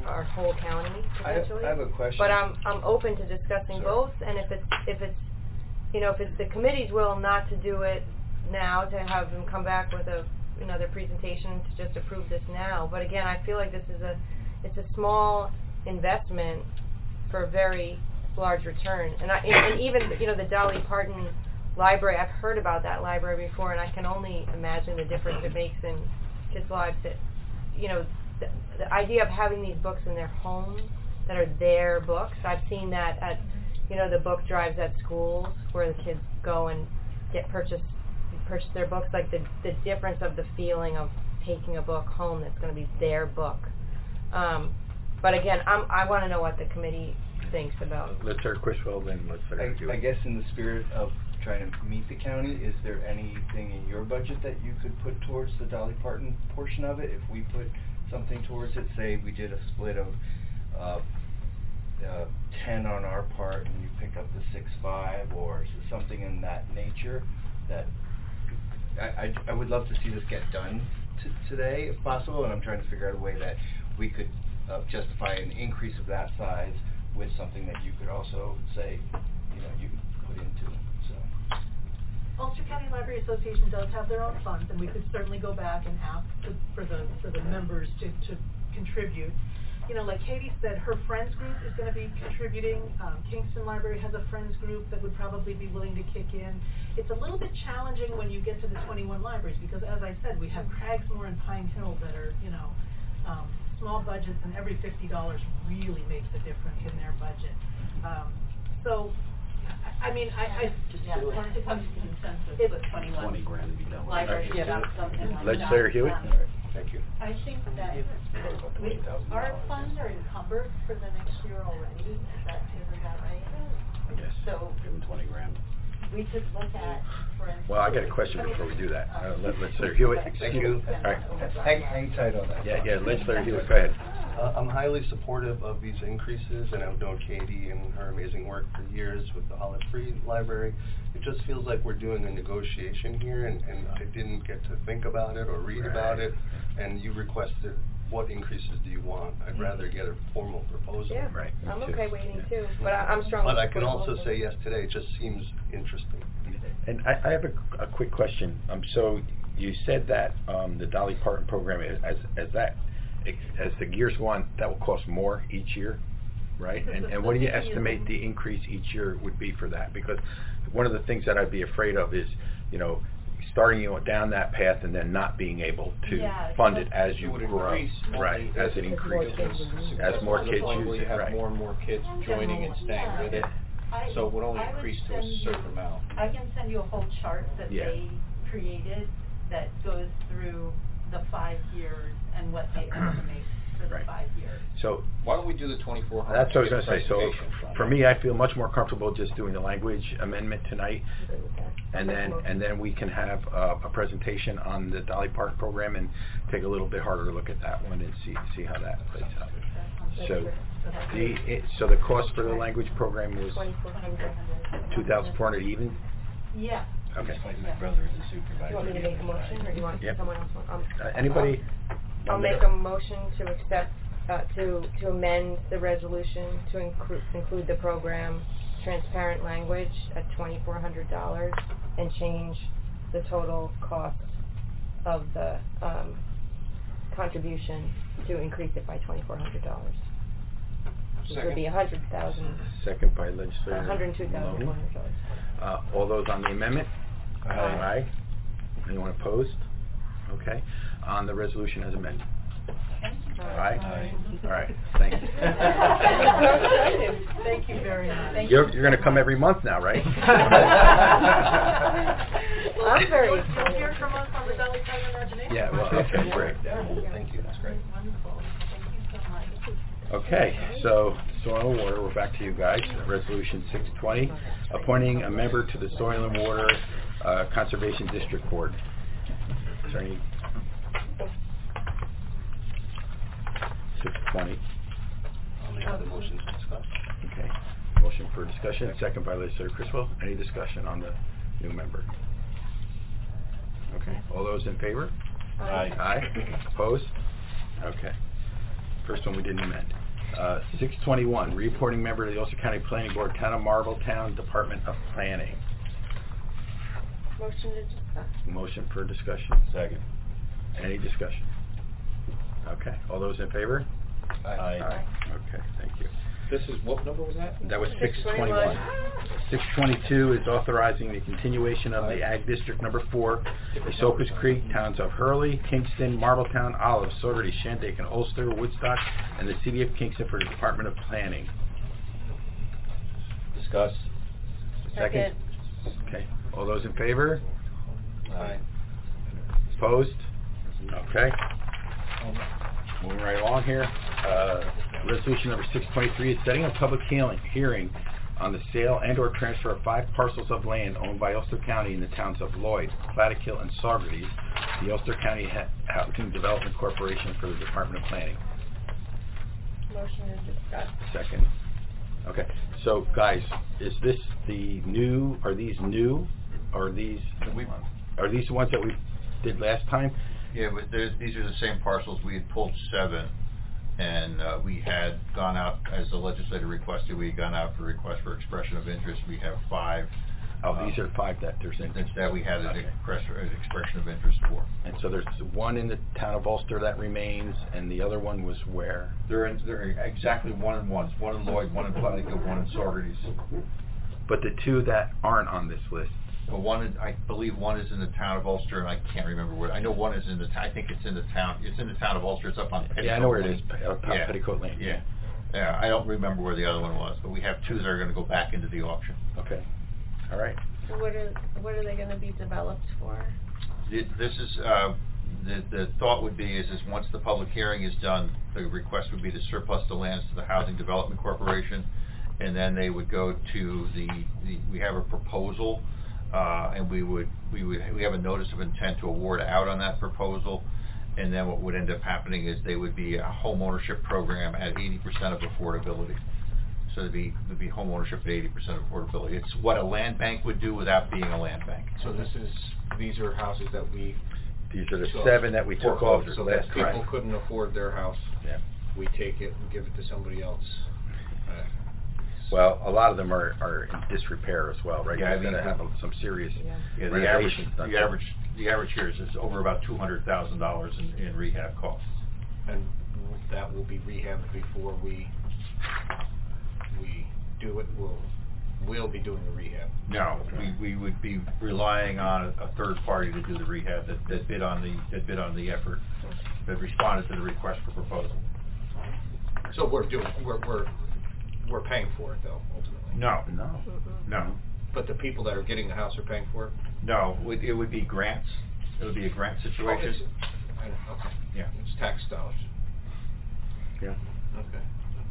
E: our whole county
D: I have,
E: potentially.
D: I have a question.
E: But I'm, I'm open to discussing
D: Sure.
E: both, and if it's, if it's, you know, if it's the committee's will not to do it now, to have them come back with a, another presentation to just approve this now. But again, I feel like this is a, it's a small investment for a very large return. And I, and, and even, you know, the Dolly Parton library, I've heard about that library before, and I can only imagine the difference it makes in kids' lives. That, you know, the, the idea of having these books in their home that are their books. I've seen that at, you know, the book drives at schools where the kids go and get purchased purchase their books. Like the the difference of the feeling of taking a book home that's going to be their book. Um, but again, I'm, I want to know what the committee thinks about.
A: Let's start Criswell, then let's start
D: I,
A: you.
D: I guess in the spirit of trying to meet the county, is there anything in your budget that you could put towards the Dolly Parton portion of it? If we put something towards it, say we did a split of uh, uh, ten on our part and you pick up the six five, or something in that nature, that I, I, I would love to see this get done t today if possible, and I'm trying to figure out a way that we could uh, justify an increase of that size with something that you could also say, you know, you could put into. So.
K: Ulster County Library Association does have their own funds, and we could certainly go back and ask to, for the for the members to, to contribute. You know, like Katie said, her friends group is going to be contributing. Um, Kingston Library has a friends group that would probably be willing to kick in. It's a little bit challenging when you get to the twenty-one libraries because, as I said, we have Cragsmore and Pine Hill that are, you know, um, small budgets, and every fifty dollars really makes a difference in their budget. Um, so, I, I mean, I, I
L: just yeah, do it. It comes to consensus with twenty-one
H: Twenty grand to be done.
L: libraries
A: Okay.
L: about something like that.
A: Legislator Hewitt.
L: Um,
A: Thank you.
L: I think that we, our funds are encumbered for the next year already. Is that, is that right?
H: Yes.
L: So
H: Give them twenty grand.
L: we could look at, for instance.
A: Well, I got a question before we do that. Uh, let, Legislator Hewitt.
D: Thank you.
A: All right.
D: Hang, hang tight on that.
A: Yeah, yeah, Legislator Hewitt, go ahead.
G: Uh, I'm highly supportive of these increases, and I've known Katie and her amazing work for years with the Hollis Free Library. It just feels like we're doing a negotiation here, and, and I didn't get to think about it or read about it, and you requested what increases do you want. I'd rather get a formal proposal.
E: Yeah,
A: Right.
E: I'm
A: Me too.
E: okay waiting too, but I, I'm strongly.
G: But I can
E: supportive
G: also
E: of
G: say
E: it.
G: yes today. It just seems interesting.
A: And I, I have a, a quick question. Um, so you said that um, the Dolly Parton program, is- as as that as the years go on, that will cost more each year, right? And and what do you estimate the increase each year would be for that? Because one of the things that I'd be afraid of is, you know, starting you down that path and then not being able to
L: Yeah,
A: fund it as you
C: It would
A: grow,
C: increase
A: right?
C: only
A: As it
C: if-
A: increases, as
C: It's
A: more
C: to the
A: kids
C: point
A: use
C: where you
A: it,
C: have
A: right?
C: more and more kids joining and staying with it.
L: I-
C: So it would only
L: I would
C: increase to a
L: send
C: certain
L: you-
C: amount.
L: I can send you a whole chart that
A: Yeah.
L: they created that goes through the five years and what they estimate for the
A: Right.
L: five years.
A: So
C: Why don't we do the twenty-four hundred?
A: that's what I was going to say. So for me, I feel much more comfortable just doing the language amendment tonight,
E: Agree with that.
A: and then and then we can have uh, a presentation on the Dolly Parton program and take a little bit harder look at that one and see see how that plays out. So the it, so the cost for the language program was
E: Twenty-four hundred.
A: two thousand four hundred even.
L: Yeah.
A: Okay.
D: My brother is a supervisor.
E: Do you want me to make a motion, or do you want
A: Yep.
E: someone else? want- Um,
A: Uh, anybody?
E: I'll make a motion to accept, uh, to, to amend the resolution to include, include the program transparent language at twenty-four hundred dollars and change the total cost of the, um, contribution to increase it by twenty-four hundred dollars. Which would be a hundred thousand,
A: Second by legislator.
E: a hundred and two thousand four hundred dollars.
A: Uh, all those on the amendment?
E: Aye.
A: Aye. Anyone opposed? Okay. On the resolution as amended. Aye. All right. Thank you.
K: Thank you very much.
A: You're you're going to come every month now, right?
E: I'm very
K: You'll,
E: excited.
K: you'll hear from us on the Dolly Parton Imagination.
A: Yeah. Well. Okay. Great.
D: Thank you, that's great.
L: Wonderful. Thank you so much.
A: Okay. So soil and water. We're back to you guys. Resolution six twenty, appointing a member to the Soil and Water uh, Conservation District Board. Is there any? six twenty.
G: I'll make the motion to discuss.
A: Okay. Motion for discussion, second by legislator Criswell. Any discussion on the new member? Okay. All those in favor?
E: Aye.
A: Aye. Opposed? Okay. first one we didn't amend. Uh, six twenty-one, reporting member to the Ulster County Planning Board, Town of Marlborough Department of Planning.
E: Motion to discuss.
A: Motion for discussion.
H: Second.
A: Any discussion? Okay, all those in favor?
H: Aye.
A: Okay, thank you.
C: This is, what number was that?
A: That was six twenty-one. six twenty-two is authorizing the continuation of the Ag District Number four, Esopus Creek, towns of Hurley, Kingston, Marbletown, Olive, Saugerty, Shandaken, and Ulster, Woodstock, and the City of Kingston for the Department of Planning.
H: Discuss.
A: Second? Okay, all those in favor?
H: Aye.
A: Opposed? Okay. Moving right along here. Uh, resolution number six twenty-three is setting a public hearing, hearing on the sale and or transfer of five parcels of land owned by Ulster County in the towns of Lloyd, Plattekill, and Saugerty, the Ulster County ha- Housing Development Corporation for the Department of Planning.
E: Motion to discuss.
A: Second. Okay. So, guys, is this the new, are these new, or are these, are these the ones that we did last time?
N: Yeah, but there's, these are the same parcels. We had pulled seven, and uh, we had gone out, as the legislator requested, we had gone out for request for expression of interest. We have five.
A: Oh,
N: uh,
A: these are five that there's in.
N: that we had an,
A: Okay.
N: express, an expression of interest for.
A: And so there's one in the town of Ulster that remains, and the other one was where?
N: They're in, they're exactly one and one. One in Lloyd, one in Plattekill, one in Saugerties.
A: But the two that aren't on this list.
N: Well, one, is, I believe one is in the town of Ulster, and I can't remember where. I know one is in the. I think it's in the town. It's in the town of Ulster. It's up on Petticoat.
A: Yeah, I know where it is.
N: Lane.
A: Up on
N: Yeah.
A: Petticoat Lane.
N: Yeah, yeah. I don't remember where the other one was, but we have two that are going to go back into the auction.
A: Okay. All right.
J: So what are, what are they gonna be developed for?
N: Th- This is, uh, the, the thought would be is, is once the public hearing is done, the request would be to surplus the lands to the Housing Development Corporation, and then they would go to the, the we have a proposal, uh, and we would, we would, we have a notice of intent to award out on that proposal, and then what would end up happening is they would be a home ownership program at eighty percent of affordability. So it'd be, it'd be home ownership at eighty percent of affordability. It's what a land bank would do without being a land bank.
C: So this is, these are houses that we.
A: These are the
C: took-
A: seven that we took off
C: foreclosed, So that
A: last
C: people
A: time.
C: couldn't afford their house.
A: Yeah.
C: We take it and give it to somebody else. Uh,
A: Well, a lot of them are, are in disrepair as well, right?
N: Yeah, I
A: You're
N: mean,
A: gonna have some serious
N: Yeah, the average,
A: renovations done.
N: the average, the average here is, is over about two hundred thousand dollars in, in rehab costs.
C: And that will be rehabbed before we, we do it, we'll, we'll be doing the rehab.
N: No, we, we would be relying on a, a third party to do the rehab that, that bid on the, that bid on the effort, that responded to the request for proposal.
C: So we're doing, we're, we're, we're paying for it though, ultimately.
N: No,
A: No.
N: no,
C: But the people that are getting the house are paying for it?
N: no, it would, it would be grants. It would be a grant
C: Oh,
N: situation.
C: is it? I know, okay.
N: Yeah.
C: It's tax dollars.
A: Yeah.
C: Okay.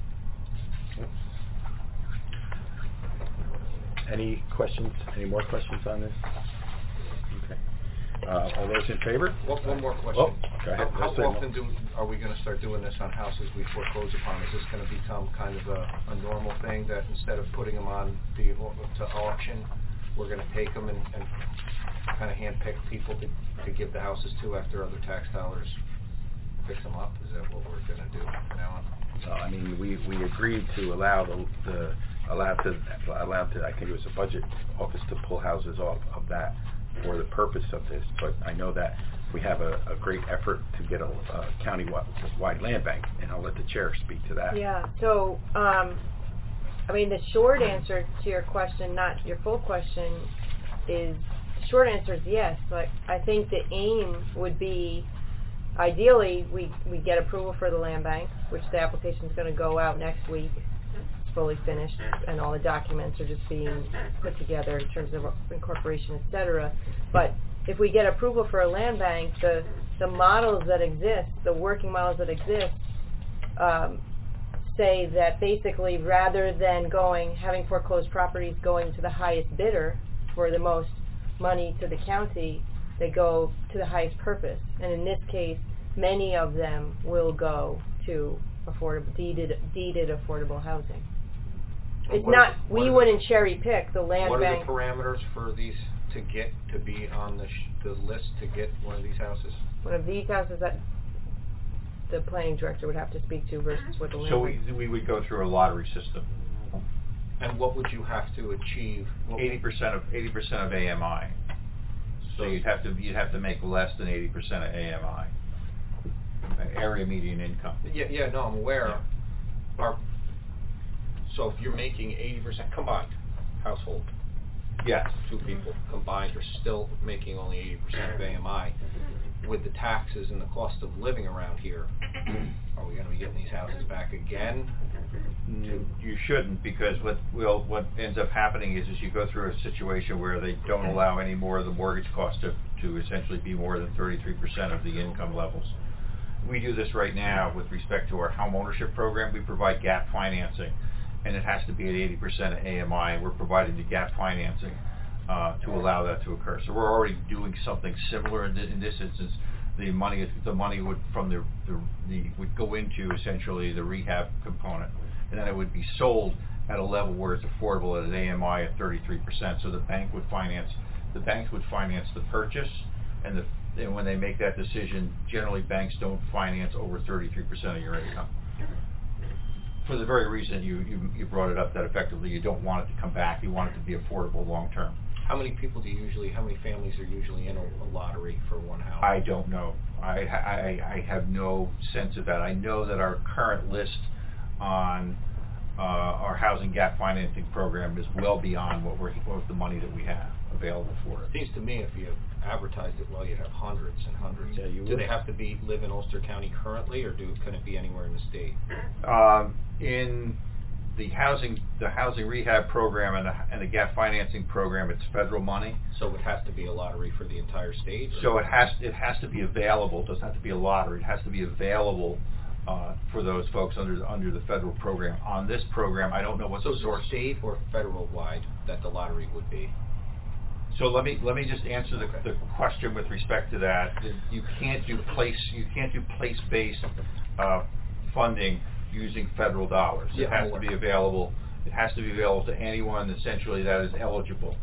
A: Any questions? Any more questions on this? Okay. Uh, all those in favor?
C: One, one more question.
A: Oh, go ahead.
C: How, how
A: Let's say more.
C: often do, are we gonna start doing this on houses we foreclose upon? Is this gonna become kind of a, a normal thing that instead of putting them on the, au- to auction, we're gonna take them and, and kinda handpick people to, to give the houses to after other tax dollars fix them up? Is that what we're gonna do from now on?
A: So, I mean, we, we agreed to allow the, the, allow to, allow to, I think it was a budget office to pull houses off of that for the purpose of this, but I know that we have a, a great effort to get a, a county-wide land bank, and I'll let the chair speak to that.
E: Yeah, so, um, I mean, the short answer to your question, not your full question, is, the short answer is yes. Like, I think the aim would be, ideally, we, we get approval for the land bank, which the application is going to go out next week. It's fully finished, and all the documents are just being put together in terms of incorporation, et cetera. But if we get approval for a land bank, the, the models that exist, the working models that exist, um, say that basically rather than going, having foreclosed properties going to the highest bidder for the most money to the county, they go to the highest purpose. And in this case, many of them will go to affordable, deeded, deeded affordable housing.
C: And
E: It's
C: what
E: not,
C: are the- what
E: we
C: are the-
E: wouldn't cherry pick the land
C: What
E: bank.
C: are the parameters for these to get, to be on the, sh- the list to get one of these houses?
E: One of these houses that, the planning director would have to speak to versus what the
N: So
E: landlord.
N: we, we would go through a lottery system.
C: And what would you have to achieve? What-
N: Eighty percent of, eighty percent of A M I. So you'd have to, you'd have to make less than eighty percent of A M I. Uh, Area median income.
C: Yeah, yeah, no, I'm aware. Our, so if you're making eighty percent combined household,
N: Yes.
C: two people combined are still making only eighty percent of A M I. With the taxes and the cost of living around here, are we going to be getting these houses back again?
N: You you shouldn't, because what will, what ends up happening is, is you go through a situation where they don't allow any more of the mortgage cost to, to essentially be more than thirty-three percent of the income levels. We do this right now with respect to our home ownership program. We provide gap financing, and it has to be at eighty percent of A M I, and we're providing the gap financing uh, to allow that to occur. So we're already doing something similar in, th in this instance. The money, the money would from the, the, the would go into essentially the rehab component, and then it would be sold at a level where it's affordable at an A M I at thirty-three percent. So the bank would finance, the banks would finance the purchase, and the and when they make that decision, generally banks don't finance over thirty-three percent of your income. For the very reason you, you you brought it up, that effectively you don't want it to come back, you want it to be affordable long term.
C: How many people do you usually, how many families are usually in a, a lottery for one house?
N: I don't know. I, I, I have no sense of that. I know that our current list on uh, our housing gap financing program is well beyond what we're, what the money that we have available for it.
C: Seems to me if you advertised it well, you'd have hundreds and hundreds.
N: Yeah, you
C: do
N: would.
C: they have to be live in Ulster County currently, or do can it be anywhere in the state?
N: Um, in the housing, the housing rehab program and the, and the gap financing program, it's federal money.
C: So it has to be a lottery for the entire state? Or?
N: So it has it has to be available. It doesn't have to be a lottery. It has to be available uh, for those folks under the, under the federal program. On this program, I don't know what
C: so
N: the source.
C: So state or federal wide that the lottery would be?
N: So let me let me just answer the, the question with respect to that. You can't do place you can't do place based uh, funding using federal dollars.
C: Yeah,
N: it has to be available. It has to be available to anyone essentially that is eligible.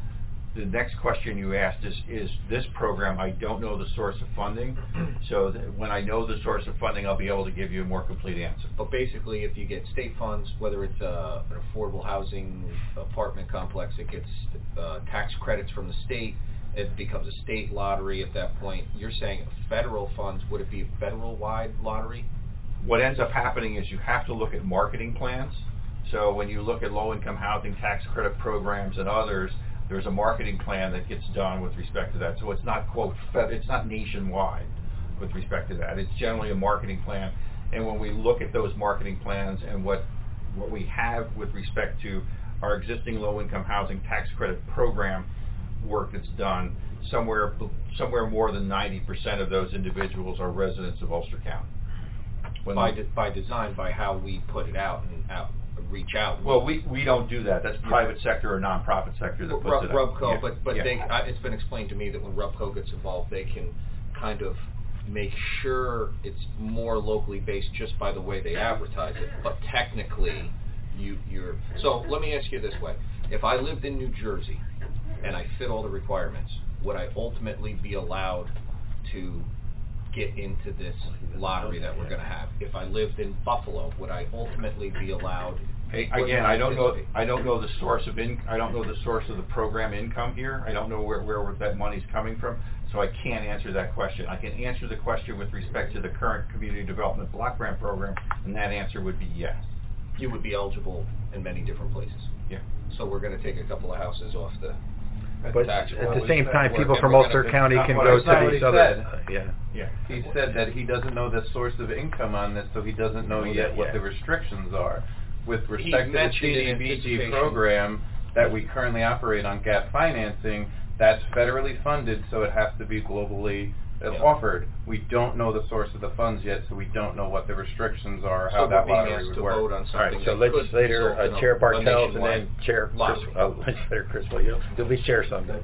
N: The next question you asked is is this program. I don't know the source of funding, so that when I know the source of funding, I'll be able to give you a more complete answer.
C: But basically, if you get state funds, whether it's uh, an affordable housing apartment complex, it gets uh, tax credits from the state. It becomes a state lottery at that point. You're saying federal funds, would it be a federal-wide lottery?
N: What ends up happening is you have to look at marketing plans. So when you look at low-income housing tax credit programs and others, there's a marketing plan that gets done with respect to that. So it's not, quote, fed, it's not nationwide with respect to that. It's generally a marketing plan. And when we look at those marketing plans and what what we have with respect to our existing low-income housing tax credit program work that's done, somewhere somewhere more than ninety percent of those individuals are residents of Ulster County. When
C: by,
N: we,
C: de by design, by how we put it out and out, reach out.
N: Well, we, we don't do that. That's private sector or nonprofit sector that puts
C: Rub,
N: it out.
C: Rubco,
N: Yeah.
C: but, but
N: yeah.
C: they, uh, it's been explained to me that when Rubco gets involved, they can kind of make sure it's more locally based just by the way they advertise it. But technically, you, you're... So let me ask you this way. If I lived in New Jersey and I fit all the requirements, would I ultimately be allowed to get into this lottery that we're going to have? If I lived in Buffalo, would I ultimately be allowed?
N: Hey, again, I don't know. I don't know the source of in. I don't know the source of the program income here. I don't know where where that money's coming from. So I can't answer that question. I can answer the question with respect to the current community development block grant program, and that answer would be yes.
C: You would be eligible in many different places.
N: Yeah.
C: So we're going to take a couple of houses off the.
A: But
C: tax
A: at
C: roll.
A: the same time,
C: We're-
A: people
C: and
A: from
C: we're
A: Ulster
C: gonna-
A: County
G: Not
A: can
G: what-
A: go
G: that's not
A: to
G: what
A: these
G: he
A: other.
G: said.
A: Uh, yeah.
N: Yeah.
G: He said that he doesn't know the source of income on this, so he doesn't know
A: Well,
G: yet
A: that-
G: what
A: yeah.
G: the restrictions are. With
C: He
G: respect to the
C: mentioned
G: C D
C: in
G: B G
C: anticipation.
G: program that we currently operate on gap financing, that's federally funded, so it has to be globally uh,
C: Yeah.
G: offered. We don't know the source of the funds yet, so we don't know what the restrictions are, how
C: So
G: that
C: we're being
G: lottery
C: asked
G: would
C: to
G: work.
C: vote on
A: All
C: something
A: right, so
C: that could
A: legislator,
C: result in
A: uh,
C: a-
A: Chair
C: a
A: Bartels, and
C: nationwide
A: then Chair Chris,
C: lottery.
A: uh, Legislator Criswell. You'll, you'll be chair someday.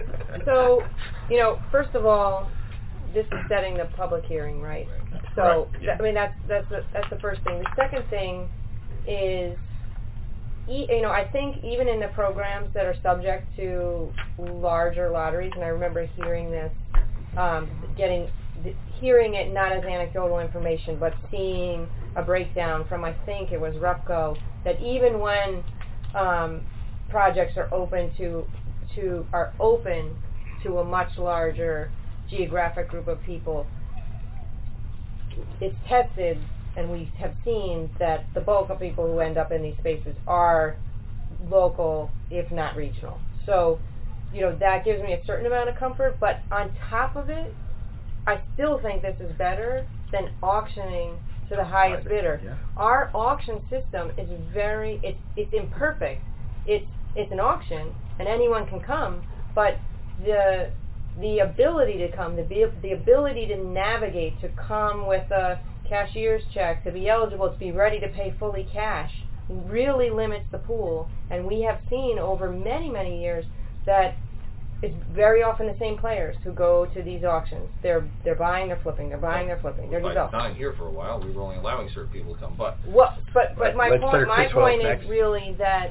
E: So, you know, first of all, this is setting the public hearing, right? So,
A: Right, yeah.
E: th- I mean, that's, that's, the, that's the first thing. The second thing is, e- you know, I think even in the programs that are subject to larger lotteries, and I remember hearing this, um, getting th- hearing it not as anecdotal information, but seeing a breakdown from, I think it was Rupco, that even when um, projects are open to to are open to a much larger geographic group of people, it's tested, and we have seen that the bulk of people who end up in these spaces are local, if not regional. So, you know, that gives me a certain amount of comfort, but on top of it, I still think this is better than auctioning to the highest bidder.
A: Yeah.
E: Our auction system is very, it's, it's imperfect. It's, it's an auction, and anyone can come, but the, the ability to come, the, the ability to navigate, to come with a cashier's check, to be eligible, to be ready to pay fully cash, really limits the pool. And we have seen over many, many years that it's very often the same players who go to these auctions. They're they're buying, they're flipping, they're buying, they're flipping, they're
C: By
E: developing.
C: design here for a while, we were only allowing certain people to come, but
E: Well, but but my
A: Legislator
E: point my
A: Criswell
E: point
A: next.
E: is really that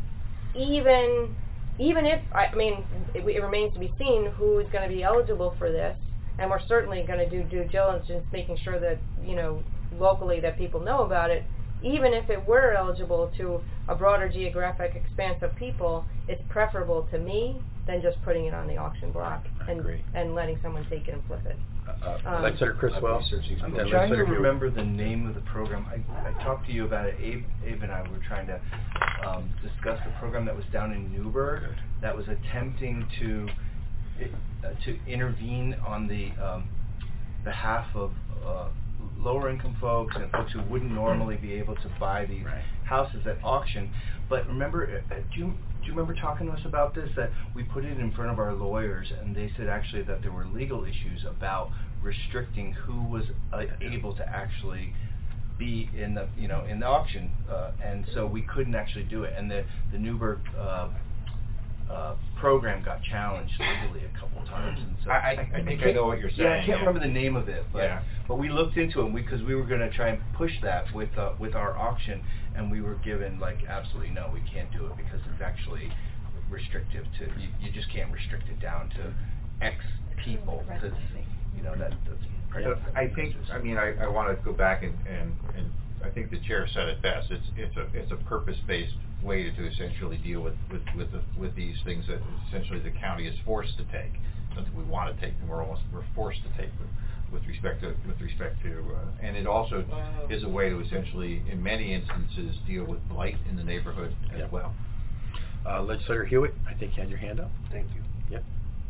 E: even even if I mean it, it remains to be seen who is going to be eligible for this, and we're certainly going to do due diligence, making sure that, you know, locally that people know about it. Even if it were eligible to a broader geographic expanse of people, it's preferable to me than just putting it on the auction block
A: I
E: and
A: agree.
E: and letting someone take it and flip it.
A: Uh,
E: Um,
A: Legislator Criswell.
C: I've researched these
A: and
D: I'm
A: then
D: trying to
A: Legislator Hewitt.
D: remember the name of the program. I, I talked to you about it. Abe, Abe and I were trying to um, discuss the program that was down in Newburgh that was attempting to uh, to intervene on the um, behalf of uh, lower income folks and folks who wouldn't normally be able to buy these
A: Right.
D: houses at auction. But remember, uh, do you do you remember talking to us about this? That we put it in front of our lawyers, and they said actually that there were legal issues about restricting who was uh, able to actually be in the you know in the auction, uh, and so we couldn't actually do it. And the the Newburgh uh, uh, program got challenged legally a couple times. And so
N: I- I- I think I know what you're
D: Yeah, I
N: saying,
D: can't
N: yeah.
D: remember the name of it, but
N: Yeah.
D: but we looked into it because we were going to try and push that with uh, with our auction, and we were given like absolutely no, we can't do it because it's actually restrictive to you, you just can't restrict it down to X people because you know that that's pretty
N: But I think, I mean, I, I want to go back and, and, and I think the chair said it best. It's it's a it's a purpose-based way to, to essentially deal with with with, the, with these things that essentially the county is forced to take. Something we want to take, and we're almost we're forced to take with, with respect to with respect to, uh, and it also is a way to essentially, in many instances, deal with blight in the neighborhood as
A: Yep.
N: well.
A: Uh, Legislator Hewitt, I think you had your hand up.
G: Thank you.
A: Yep.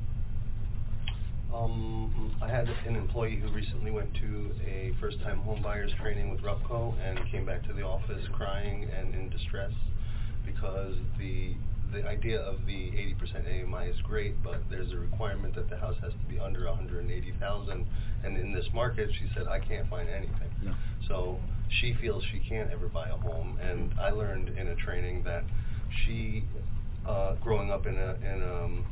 G: Um, I had an employee who recently went to a first-time home buyers training with Rupco and came back to the office crying and in distress because the the idea of the eighty percent A M I is great, but there's a requirement that the house has to be under one hundred eighty thousand, and in this market, she said, I can't find anything.
A: No.
G: So she feels she can't ever buy a home, and I learned in a training that she, uh, growing up in a in a um,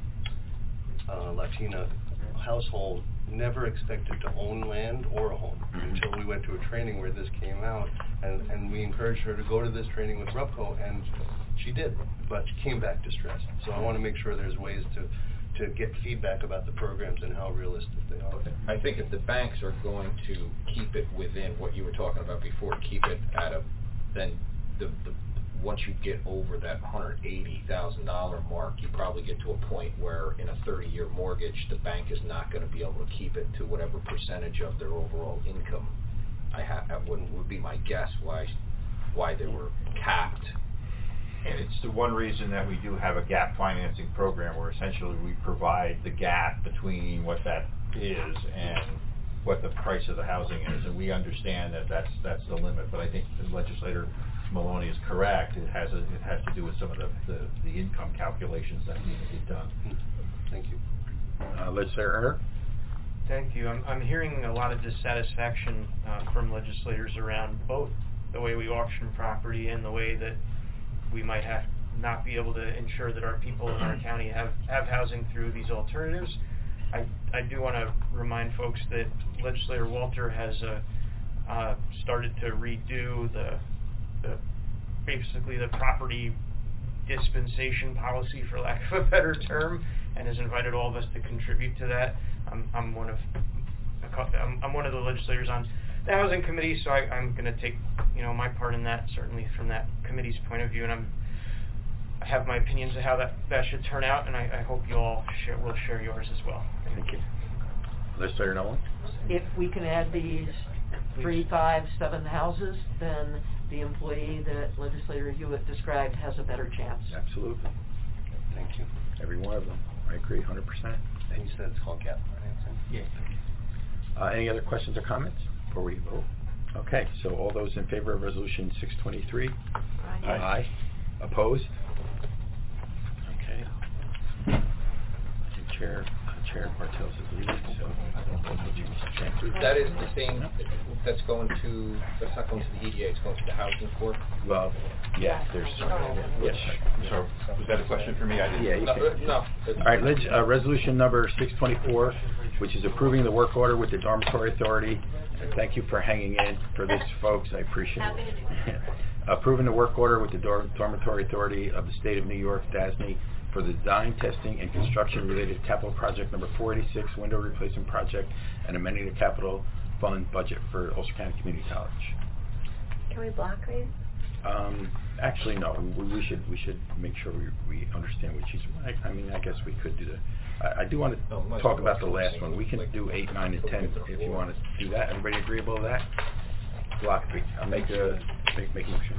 G: uh, Latina household, never expected to own land or a home until we went to a training where this came out, and, and we encouraged her to go to this training with Rupco, and she did, but she came back distressed. So I want to make sure there's ways to, to get feedback about the programs and how realistic they are.
C: I think if the banks are going to keep it within what you were talking about before, keep it at a, then the, the once you get over that one hundred eighty thousand dollar mark, you probably get to a point where in a thirty-year mortgage, the bank is not going to be able to keep it to whatever percentage of their overall income. I ha- that would, would be my guess why why they were capped.
N: And it's the one reason that we do have a gap financing program where essentially we provide the gap between what that is and what the price of the housing is, and we understand that that's that's the limit. But I think the legislator Maloney is correct. It has a, it has to do with some of the, the, the income calculations that need to be done.
G: Thank you.
A: Uh, Legislator Erner?
M: Thank you. I'm, I'm hearing a lot of dissatisfaction uh, from legislators around both the way we auction property and the way that we might have not be able to ensure that our people in our county have, have housing through these alternatives. I, I do want to remind folks that Legislator Walter has uh, uh, started to redo the, the basically the property dispensation policy, for lack of a better term, and has invited all of us to contribute to that. I'm, I'm one of a co- I'm, I'm one of the legislators on the housing committee, so I, I'm going to take, you know, my part in that, certainly from that committee's point of view, and I'm, I have my opinions of how that, that should turn out, and I, I hope you all share, will share yours as well.
A: Thank you. Legislator Nolan?
F: If we can add these three, five, seven houses, then the employee that Legislator Hewitt described has a better chance.
A: Absolutely.
G: Thank you.
A: Every one of them. I agree, one hundred percent.
G: And you said it's called gap financing?
A: Yeah. Uh, any other questions or comments before we vote? Okay, so all those in favor of Resolution six twenty-three?
J: Aye.
A: Aye. Aye. Opposed? Okay. I think Chair, uh, Chair Bartels is leaving, so I don't know what you check through.
C: That is the same, that's going to, that's not going to the E D A, it's going to the Housing Corp.
A: Well, yeah, there's, yes.
N: So, was that a question for me? I didn't.
A: Yeah, you
C: No,
A: can.
C: no.
A: All right, leg- uh, resolution number six twenty-four, which is approving the work order with the Dormitory Authority. And thank you for hanging in for this, folks. I appreciate it. Approving the work order with the Dor- Dormitory Authority of the State of New York, D A S N Y, for the design, testing, and construction-related capital project number four eighty-six, window replacement project, and amending the capital fund budget for Ulster County Community College.
J: Can we block these?
A: Um, actually, no. We, we should we should make sure we we understand what she's. I, I mean, I guess we could do the. I, I do want to
C: Oh, might as
A: talk
C: well
A: about the
C: go
A: last
C: through
A: one.
C: the
A: We can
C: like-
A: do eight, nine, and ten if you want to do that. Everybody agreeable to that? Block three. I'll make a make make a motion.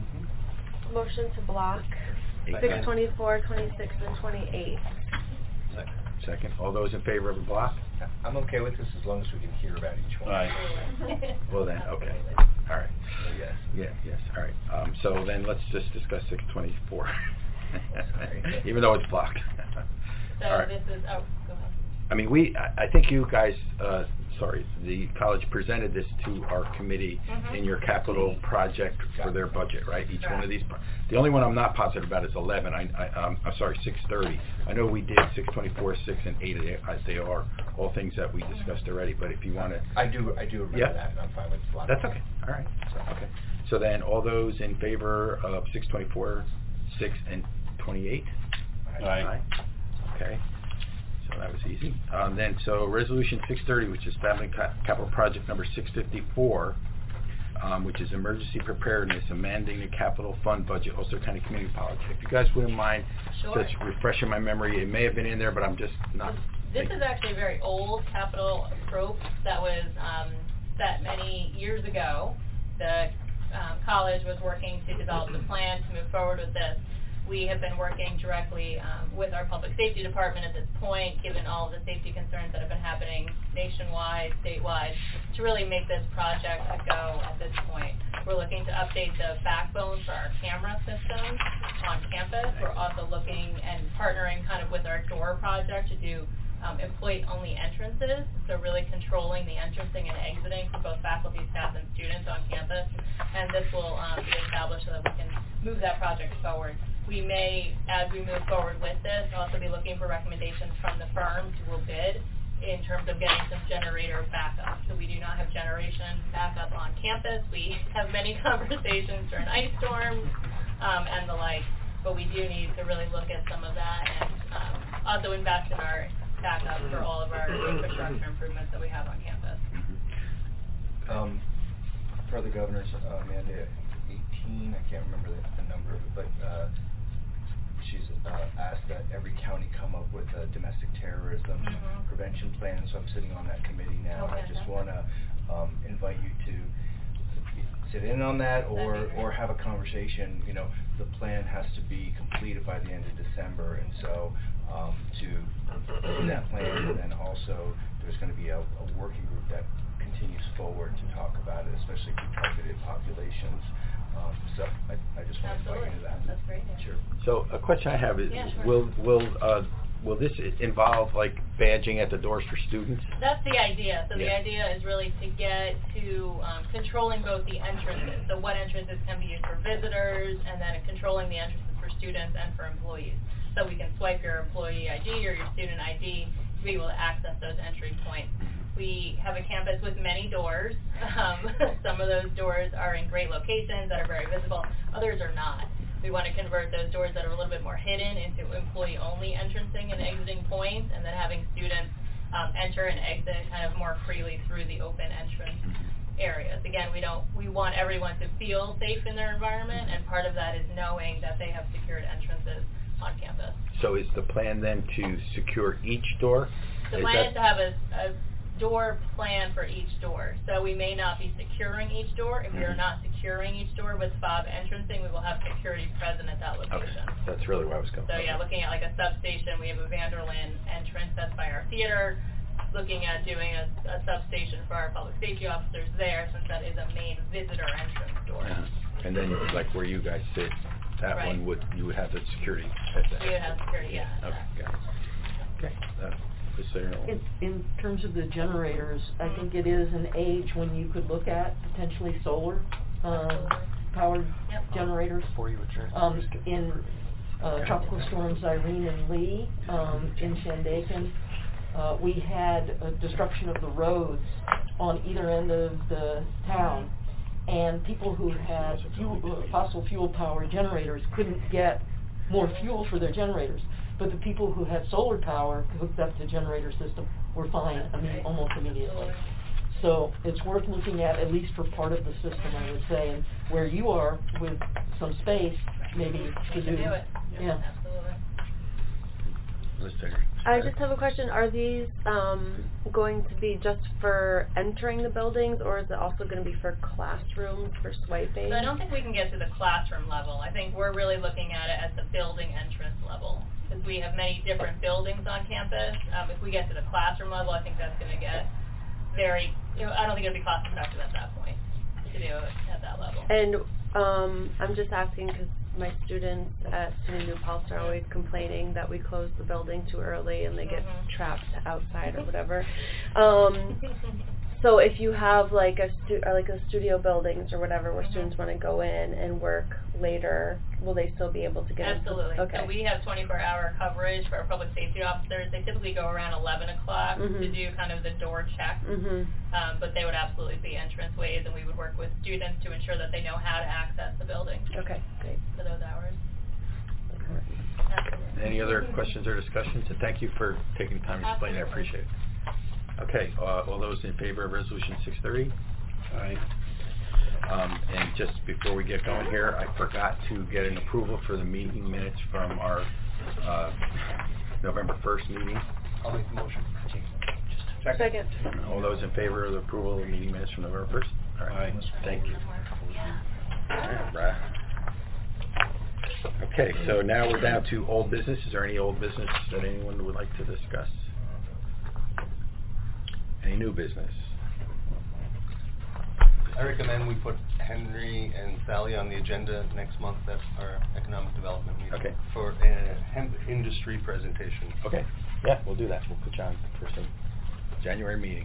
J: Motion to block
A: Eight,
J: six
A: nine.
J: twenty-four, twenty-six, and twenty-eight.
A: Second. Second. All those in favor of the block?
D: I'm okay with this as long as we can hear about each one.
A: Aye. Well then, okay. All right.
D: So yes.
A: Yeah. Yes. All right. Um, so then let's just discuss six twenty-four.
D: Sorry.
A: Even though it's blocked.
L: So
A: All right.
L: this is, oh, go ahead.
A: I mean, we, I I think you guys, uh, sorry, the college presented this to our committee
L: Mhm.
A: in your capital project for their budget, right? Each one of these. pro- The only one I'm not positive about is eleven. I, I, um, I'm sorry, six thirty. I know we did six twenty-four, six, and eight. They uh, they are all things that we discussed already, but if you want to.
D: I do, I do remember
A: Yeah.
D: that, and I'm fine with blocking.
A: That's okay. All right. So, okay. So then, all those in favor of six twenty-four, six, and twenty-eight?
D: Aye.
A: Okay. So that was easy. Um, then, so resolution six thirty, which is family ca- capital project number six fifty-four, um, which is emergency preparedness, amending the capital fund budget, Ulster County Community College. If you guys wouldn't mind,
L: Sure.
A: just refreshing my memory. It may have been in there, but I'm just not.
L: This
A: thinking.
L: is actually a very old capital approach that was um, set many years ago. The um, college was working to develop the plan to move forward with this. We have been working directly um, with our public safety department at this point, given all of the safety concerns that have been happening nationwide, statewide, to really make this project a go at this point. We're looking to update the backbone for our camera system on campus. We're also looking and partnering kind of with our door project to do um, employee-only entrances, so really controlling the entrancing and exiting for both faculty, staff, and students on campus. And this will um, be established so that we can move that project forward. We may, as we move forward with this, also be looking for recommendations from the firms who will bid in terms of getting some generator backup. So we do not have generation backup on campus. We have many conversations during ice storms um, and the like, but we do need to really look at some of that and um, also invest in our backup for all of our infrastructure improvements that we have on campus.
D: Um, per the governor's uh, mandate, eighteen, I can't remember the, the number of it, but uh, she's uh, asked that every county come up with a domestic terrorism
L: Mhm.
D: prevention plan, so I'm sitting on that committee now.
L: Okay,
D: I just
L: that's
D: want to um, invite you to sit in on that or,
L: That'd be great.
D: or have a conversation. You know, the plan has to be completed by the end of December, and so um, to do that plan, and then also there's going to be a, a working group that continues forward to talk about it, especially for targeted populations. Um, so I, I just want to invite you to that.
L: That's great. Yeah.
D: Sure.
A: So a question I have is,
L: Yeah, sure.
A: will will uh, will this i- involve like badging at the doors for students?
L: That's the idea. So the
A: Yeah.
L: idea is really to get to um, controlling both the entrances. So what entrances can be used for visitors, and then controlling the entrances for students and for employees. So we can swipe your employee I D or your student I D to be able to access those entry points. We have a campus with many doors. Um, some of those doors are in great locations that are very visible. Others are not. We want to convert those doors that are a little bit more hidden into employee-only entrancing and exiting points, and then having students
O: um, enter and exit kind of more freely through the open entrance areas. Again, we don't, we want everyone to feel safe in their environment, and part of that is knowing that they have secured entrances on campus.
A: So is the plan then to secure each door?
O: The
A: Is
O: plan
A: that-
O: is to have a, a door plan for each door. So we may not be securing each door. If we are
A: Mhm.
O: not securing each door with fob entrancing, we will have security present at that
A: Okay,
O: location.
A: that's really where I was going.
O: So yeah, looking at like a substation, we have a Vanderlyn entrance that's by our theater. Looking at doing a, a substation for our public safety officers there, since that is a main visitor entrance door.
A: Uh-huh. And then, like where you guys sit, that
O: Right.
A: one would, you would have the security at that.
O: We would have security, yeah.
A: Okay, got it. Okay, uh, just so you know.
F: In, in terms of the generators, I think it is an age when you could look at potentially solar, um, powered
O: Yep.
F: generators.
I: Before you return.
F: Um, in, uh, Tropical Storms Irene and Lee, um, in Shandaken, uh, we had a destruction of the roads on either end of the town, and people who had fuel, uh, fossil fuel powered generators couldn't get more fuel for their generators. But the people who had solar power hooked up to generator system were fine, I mean, almost immediately. So it's worth looking at, at least for part of the system, I would say, and where you are with some space, maybe to
O: We can
F: do.
O: do it.
F: Yeah.
O: Absolutely.
J: I just have a question. Are these um, going to be just for entering the buildings, or is it also going to be for classrooms, for swiping?
O: So I don't think we can get to the classroom level. I think we're really looking at it at the building entrance level, because we have many different buildings on campus. Um, if we get to the classroom level, I think that's going to get very, you know, I don't think it'll be cost effective at that point to do it at that level.
J: And um, I'm just asking because my students at SUNY New Paltz are always complaining that we close the building too early and they get
O: Mhm.
J: trapped outside or whatever. Um, so if you have like a stu- or like a studio buildings or whatever where
O: Mhm.
J: students want to go in and work later, will they still be able to get into-
O: Absolutely.
J: Okay.
O: So we have twenty-four hour coverage for our public safety officers. They typically go around eleven o'clock to
J: Mhm.
O: do kind of the door check.
J: Mhm.
O: Um, but they would absolutely be entrance ways, and we would work with students to ensure that they know how to access the building
J: Okay, great.
O: for those hours. Absolutely.
A: Any other questions or discussions? And thank you for taking the time to explain it. I
O: Absolutely.
A: appreciate it. Okay, uh, all those in favor of Resolution six thirty? Aye. Um, and just before we get going here, I forgot to get an approval for the meeting minutes from our uh, November first meeting.
G: I'll make the motion.
J: Second.
A: All those in favor of the approval of the meeting minutes from November first? All right, thank you. All right, Brad. Okay, so now we're down to old business. Is there any old business that anyone would like to discuss? Any new business?
G: I recommend we put Henry and Sally on the agenda next month. That's our economic development meeting.
A: Okay.
G: For a hemp industry presentation.
A: Okay, yeah, we'll do that. We'll put you on for some January meetings.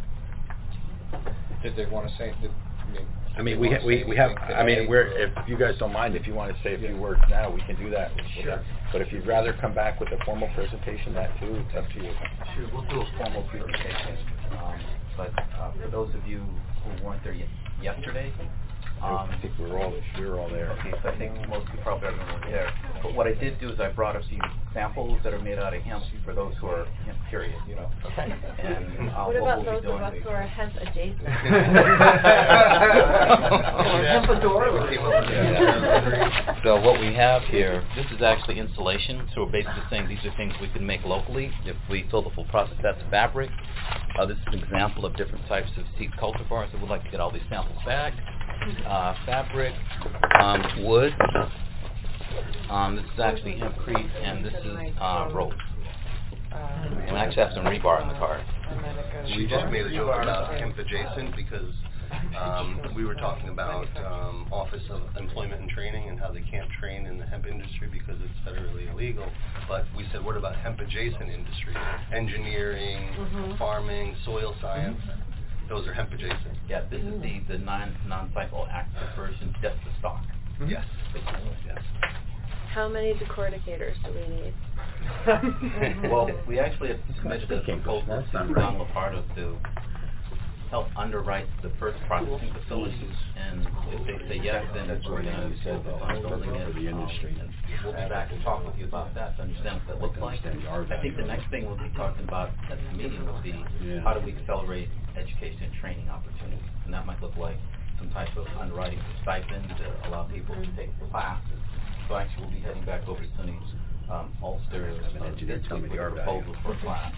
C: Did they want to say, did, I mean...
A: I mean,
C: did
A: we
C: they
A: ha-
C: wanna
A: we
C: say
A: we have,
C: anything
A: I mean,
C: today,
A: we're,
C: or-
A: if you guys don't mind, if you want to say a few words now, we can do that. We'll do
D: Sure.
A: that. But if you'd rather come back with a formal presentation, that too, it's up to you.
D: Sure, we'll do a formal presentation, um, but uh, for those of you who weren't there ye- yesterday, um,
A: I think we were all, we were all there.
D: okay, so I think most people probably already were there. But what I did do is I brought a few samples that are made out of hemp for those who are hemp curious, you know.
A: Okay.
D: And uh,
J: What
D: what
J: about
D: we'll
J: those
D: be
J: of
D: doing
J: us
D: is-
J: who are hemp adjacent?
P: So what we have here, this is actually insulation, so we're basically saying these are things we can make locally if we fill the full process. That's fabric. Uh, this is an example of different types of seed cultivars, so we'd like to get all these samples back. Uh, fabric, um, wood, um, this is actually hempcrete, and this is uh, rope. And I actually have some rebar in the car.
G: We just made a joke about hemp adjacent because um, we were talking about um, Office of Employment and Training and how they can't train in the hemp industry because it's federally illegal. But we said, what about hemp adjacent industry? Engineering,
F: Mhm.
G: farming, soil science. Those are hemp adjacent.
P: Yeah, this is the, the non, non-cycle active version, just the stock.
G: Yes. Yes.
J: How many decorticators do we need?
P: Well, we actually have submitted a
A: Came
P: proposal
A: first,
P: to
A: that's not right.
P: Don Lepardo to help underwrite the first processing facilities, and if they say yes, then we're going to focus on building it.
A: For the industry.
P: Um, and we'll be back to talk with you about that to understand what that looks like. I think the next thing we'll be talking about at the meeting will be
A: Yeah.
P: how do we accelerate education and training opportunities, and that might look like some type of underwriting stipend to allow people to take classes. So actually, we'll be heading back over to SUNY's um, Ulster uh,
A: engineer
P: this
A: tell me
P: week
A: the
P: with a
A: R value.
P: proposal for a class.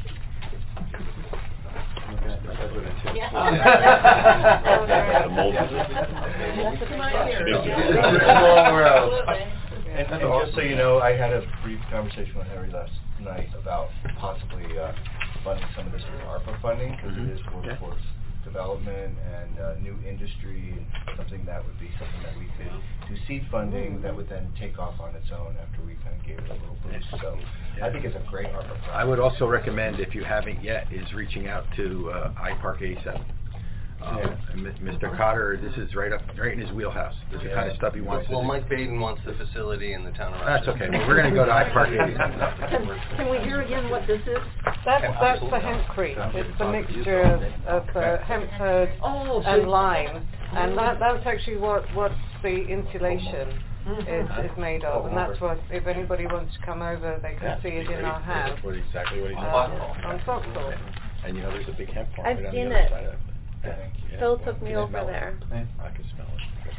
D: And, and just so you know, I had a brief conversation with Harry last night about possibly uh, funding some of this with ARPA funding, because
A: Mhm.
D: it is workforce development and uh, new industry, and something that would be something that we could do seed funding that would then take off on its own after we kind of gave it a little boost. So I think it's a great ARPA project.
A: I would also recommend, if you haven't yet, is reaching out to uh, I Park A seven. Um,
G: Yeah.
A: and Mi- Mister Cotter, this is right up, right in his wheelhouse. This is the kind of stuff he wants to
G: Well,
A: do.
G: Mike Baden wants the facility in the town of
A: That's
G: Rochester.
A: okay. Well, we're going to go to I Park A
F: Can,
A: seven.
F: can we hear again what this is?
E: That's, that's the hempcrete. It's the mixture of, of uh, hemp hurd
F: Oh, so-
E: and lime. And that, that's actually what, what the insulation is, is made of. And that's what, if anybody wants to come over, they can see it in our house.
A: That's what exactly what he
E: Uh,
A: said.
E: on Foxhole.
A: And you know, there's a big hemp farm
J: I've
A: right on
J: seen
A: the other
J: it.
A: side of it. Yeah. Yeah.
J: Phil took me
A: Can I
J: over
A: smell it?
J: there.
A: I can smell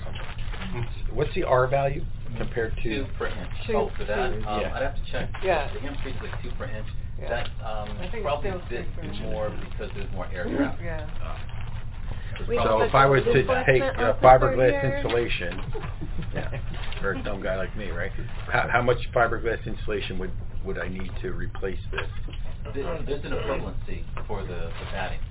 A: it. What's the R value compared to?
P: Two per inch.
E: Two.
P: Oh, for that, um,
A: Yeah.
P: I'd have to check.
E: Yeah.
P: The hempcrete is like two per inch.
E: Yeah.
P: That, um,
E: I think it's
P: probably
E: still
P: a bit
E: three per inch.
P: more because there's more air traffic.
E: Yeah.
J: We
A: So
J: have
A: if
J: a
A: I was to
J: enforcement
A: take uh,
J: officer
A: fiberglass
J: here.
A: insulation, yeah, for a dumb guy like me, right? How, how much fiberglass insulation would, would I need to replace this?
P: There- There's an equivalency for the, the padding.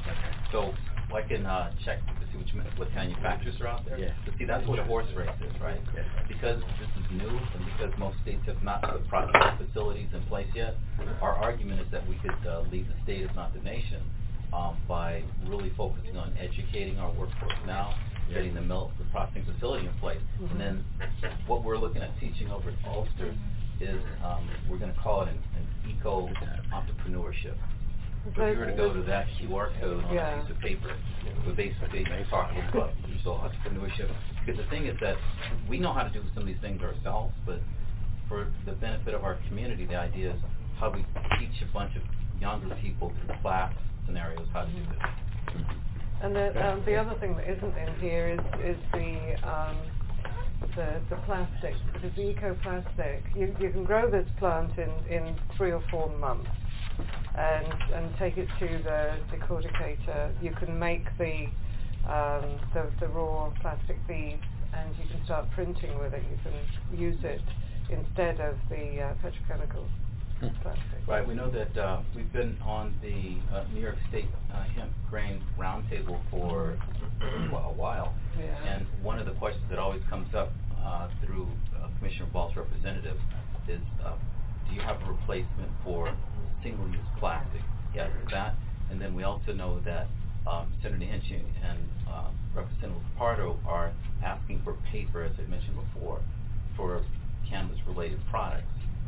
P: So I can uh, check to see which, ma- what manufacturers are out there.
A: Yeah.
P: But see, that's what a horse race is, right? Because this is new and because most states have not put processing facilities in place yet, our argument is that we could uh, lead the state, if not the nation, um, by really focusing on educating our workforce now, getting the milk, the processing facility in place. And then what we're looking at teaching over at Ulster is, um, we're going to call it an, an eco-entrepreneurship. So if you were to go to that Q R code on
E: Yeah.
P: a piece of paper, we're basically talking about digital entrepreneurship. Because the thing is that we know how to do some of these things ourselves, but for the benefit of our community, the idea is how we teach a bunch of younger people through class scenarios how to do this.
E: And the, um, the other thing that isn't in here is, is the, um, the, the plastic, because the eco-plastic, you, you can grow this plant in, in three or four months and, and take it to the decorticator. You can make the, um, the, the raw plastic beads and you can start printing with it. You can use it instead of the uh, petrochemical plastic.
P: Right, we know that uh, we've been on the uh, New York State uh, Hemp Grain Roundtable for a while,
E: Yeah.
P: and one of the questions that always comes up uh, through uh, Commissioner Ball's representative is, uh, do you have a replacement for single-use plastic? Yes, that, and then we also know that um, Senator Hinching and uh, Representative Pardo are asking for paper, as I mentioned before, for cannabis-related products.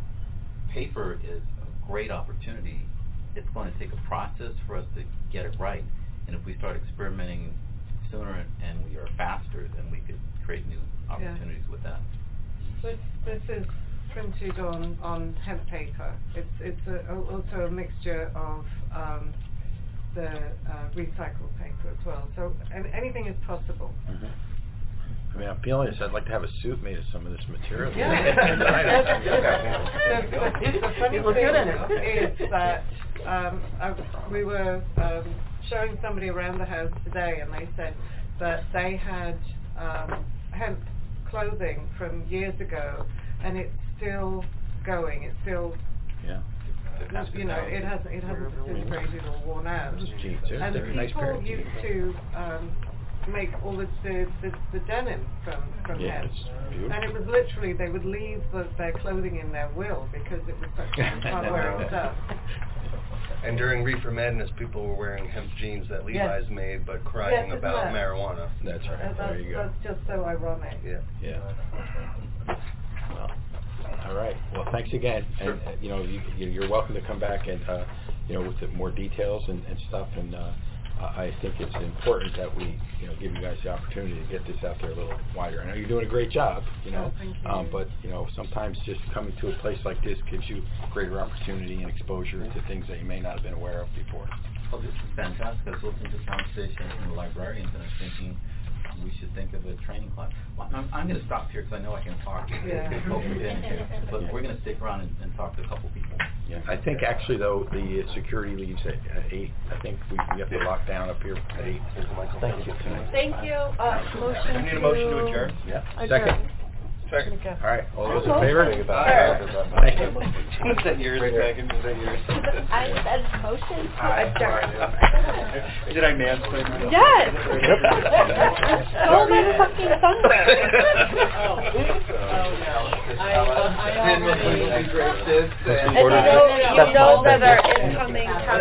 P: Paper is a great opportunity. It's going to take a process for us to get it right. And if we start experimenting sooner and, and we are faster, then we could create new opportunities with that.
E: This, this is printed on, on hemp paper. It's, it's a, also a mixture of um, the uh, recycled paper as well. So an- anything is possible.
A: Mm-hmm. I mean, I'm feeling this. I'd like to have a suit made of some of this material.
E: Yeah. the, the, the funny
F: You look good in
E: thing
F: it.
E: is that um, I, we were um, showing somebody around the house today, and they said that they had um, hemp clothing from years ago, and it's still going. It's still,
A: Yeah.
E: you know, it hasn't it hasn't disintegrated or worn out.
A: Those jeans, they're-
E: And
A: they're a nice pair
E: people
A: of jeans.
E: used to um, make all the, the, the, the denim from, from
A: Yeah,
E: hemp.
A: it's beautiful.
E: And it was literally, they would leave the, their clothing in their will because it was such hard-wearing stuff.
G: And during Reefer Madness, people were wearing hemp jeans that Levi's
E: Yes.
G: made, but crying
E: Yes,
G: about
E: isn't that-
G: marijuana.
A: That's right.
E: And
A: There
E: that's,
A: you go.
E: that's just so ironic.
G: Yeah.
A: Yeah. Well, all right. Well, thanks again.
P: Sure.
A: And, uh, you know, you, you- you're welcome to come back and, uh, you know, with the more details and, and stuff. And, uh, I think it's important that we, you know, give you guys the opportunity to get this out there a little wider. I know you're doing a great job, you know,
F: Oh, thank you.
A: um, but, you know, sometimes just coming to a place like this gives you greater opportunity and exposure to things that you may not have been aware of before.
P: Well, this is fantastic. I was listening to the conversation from the librarians, and I was thinking we should think of a training class. Well, I'm, I'm going to stop here because I know I can talk.
F: Yeah.
P: Folks have been here, but we're going to stick around and, and talk to a couple people.
A: Yeah, I think actually though the uh, security leaves at uh, eight. I think we, we have to lock down up here at eight. Thank you tonight.
J: Thank you. Uh, motion
D: I need a motion to
J: to
D: adjourn.
A: Yeah.
J: adjourn.
A: Second.
D: Second.
A: All right. All those in favor?
J: Aye.
A: Thank you.
D: Is that yours, second? Is that yours?
J: I said motion to
D: Aye.
J: adjourn.
D: Did I mansplain myself?
J: Yes. Stole my fucking thunder.
D: And
J: And you know, you know that our incoming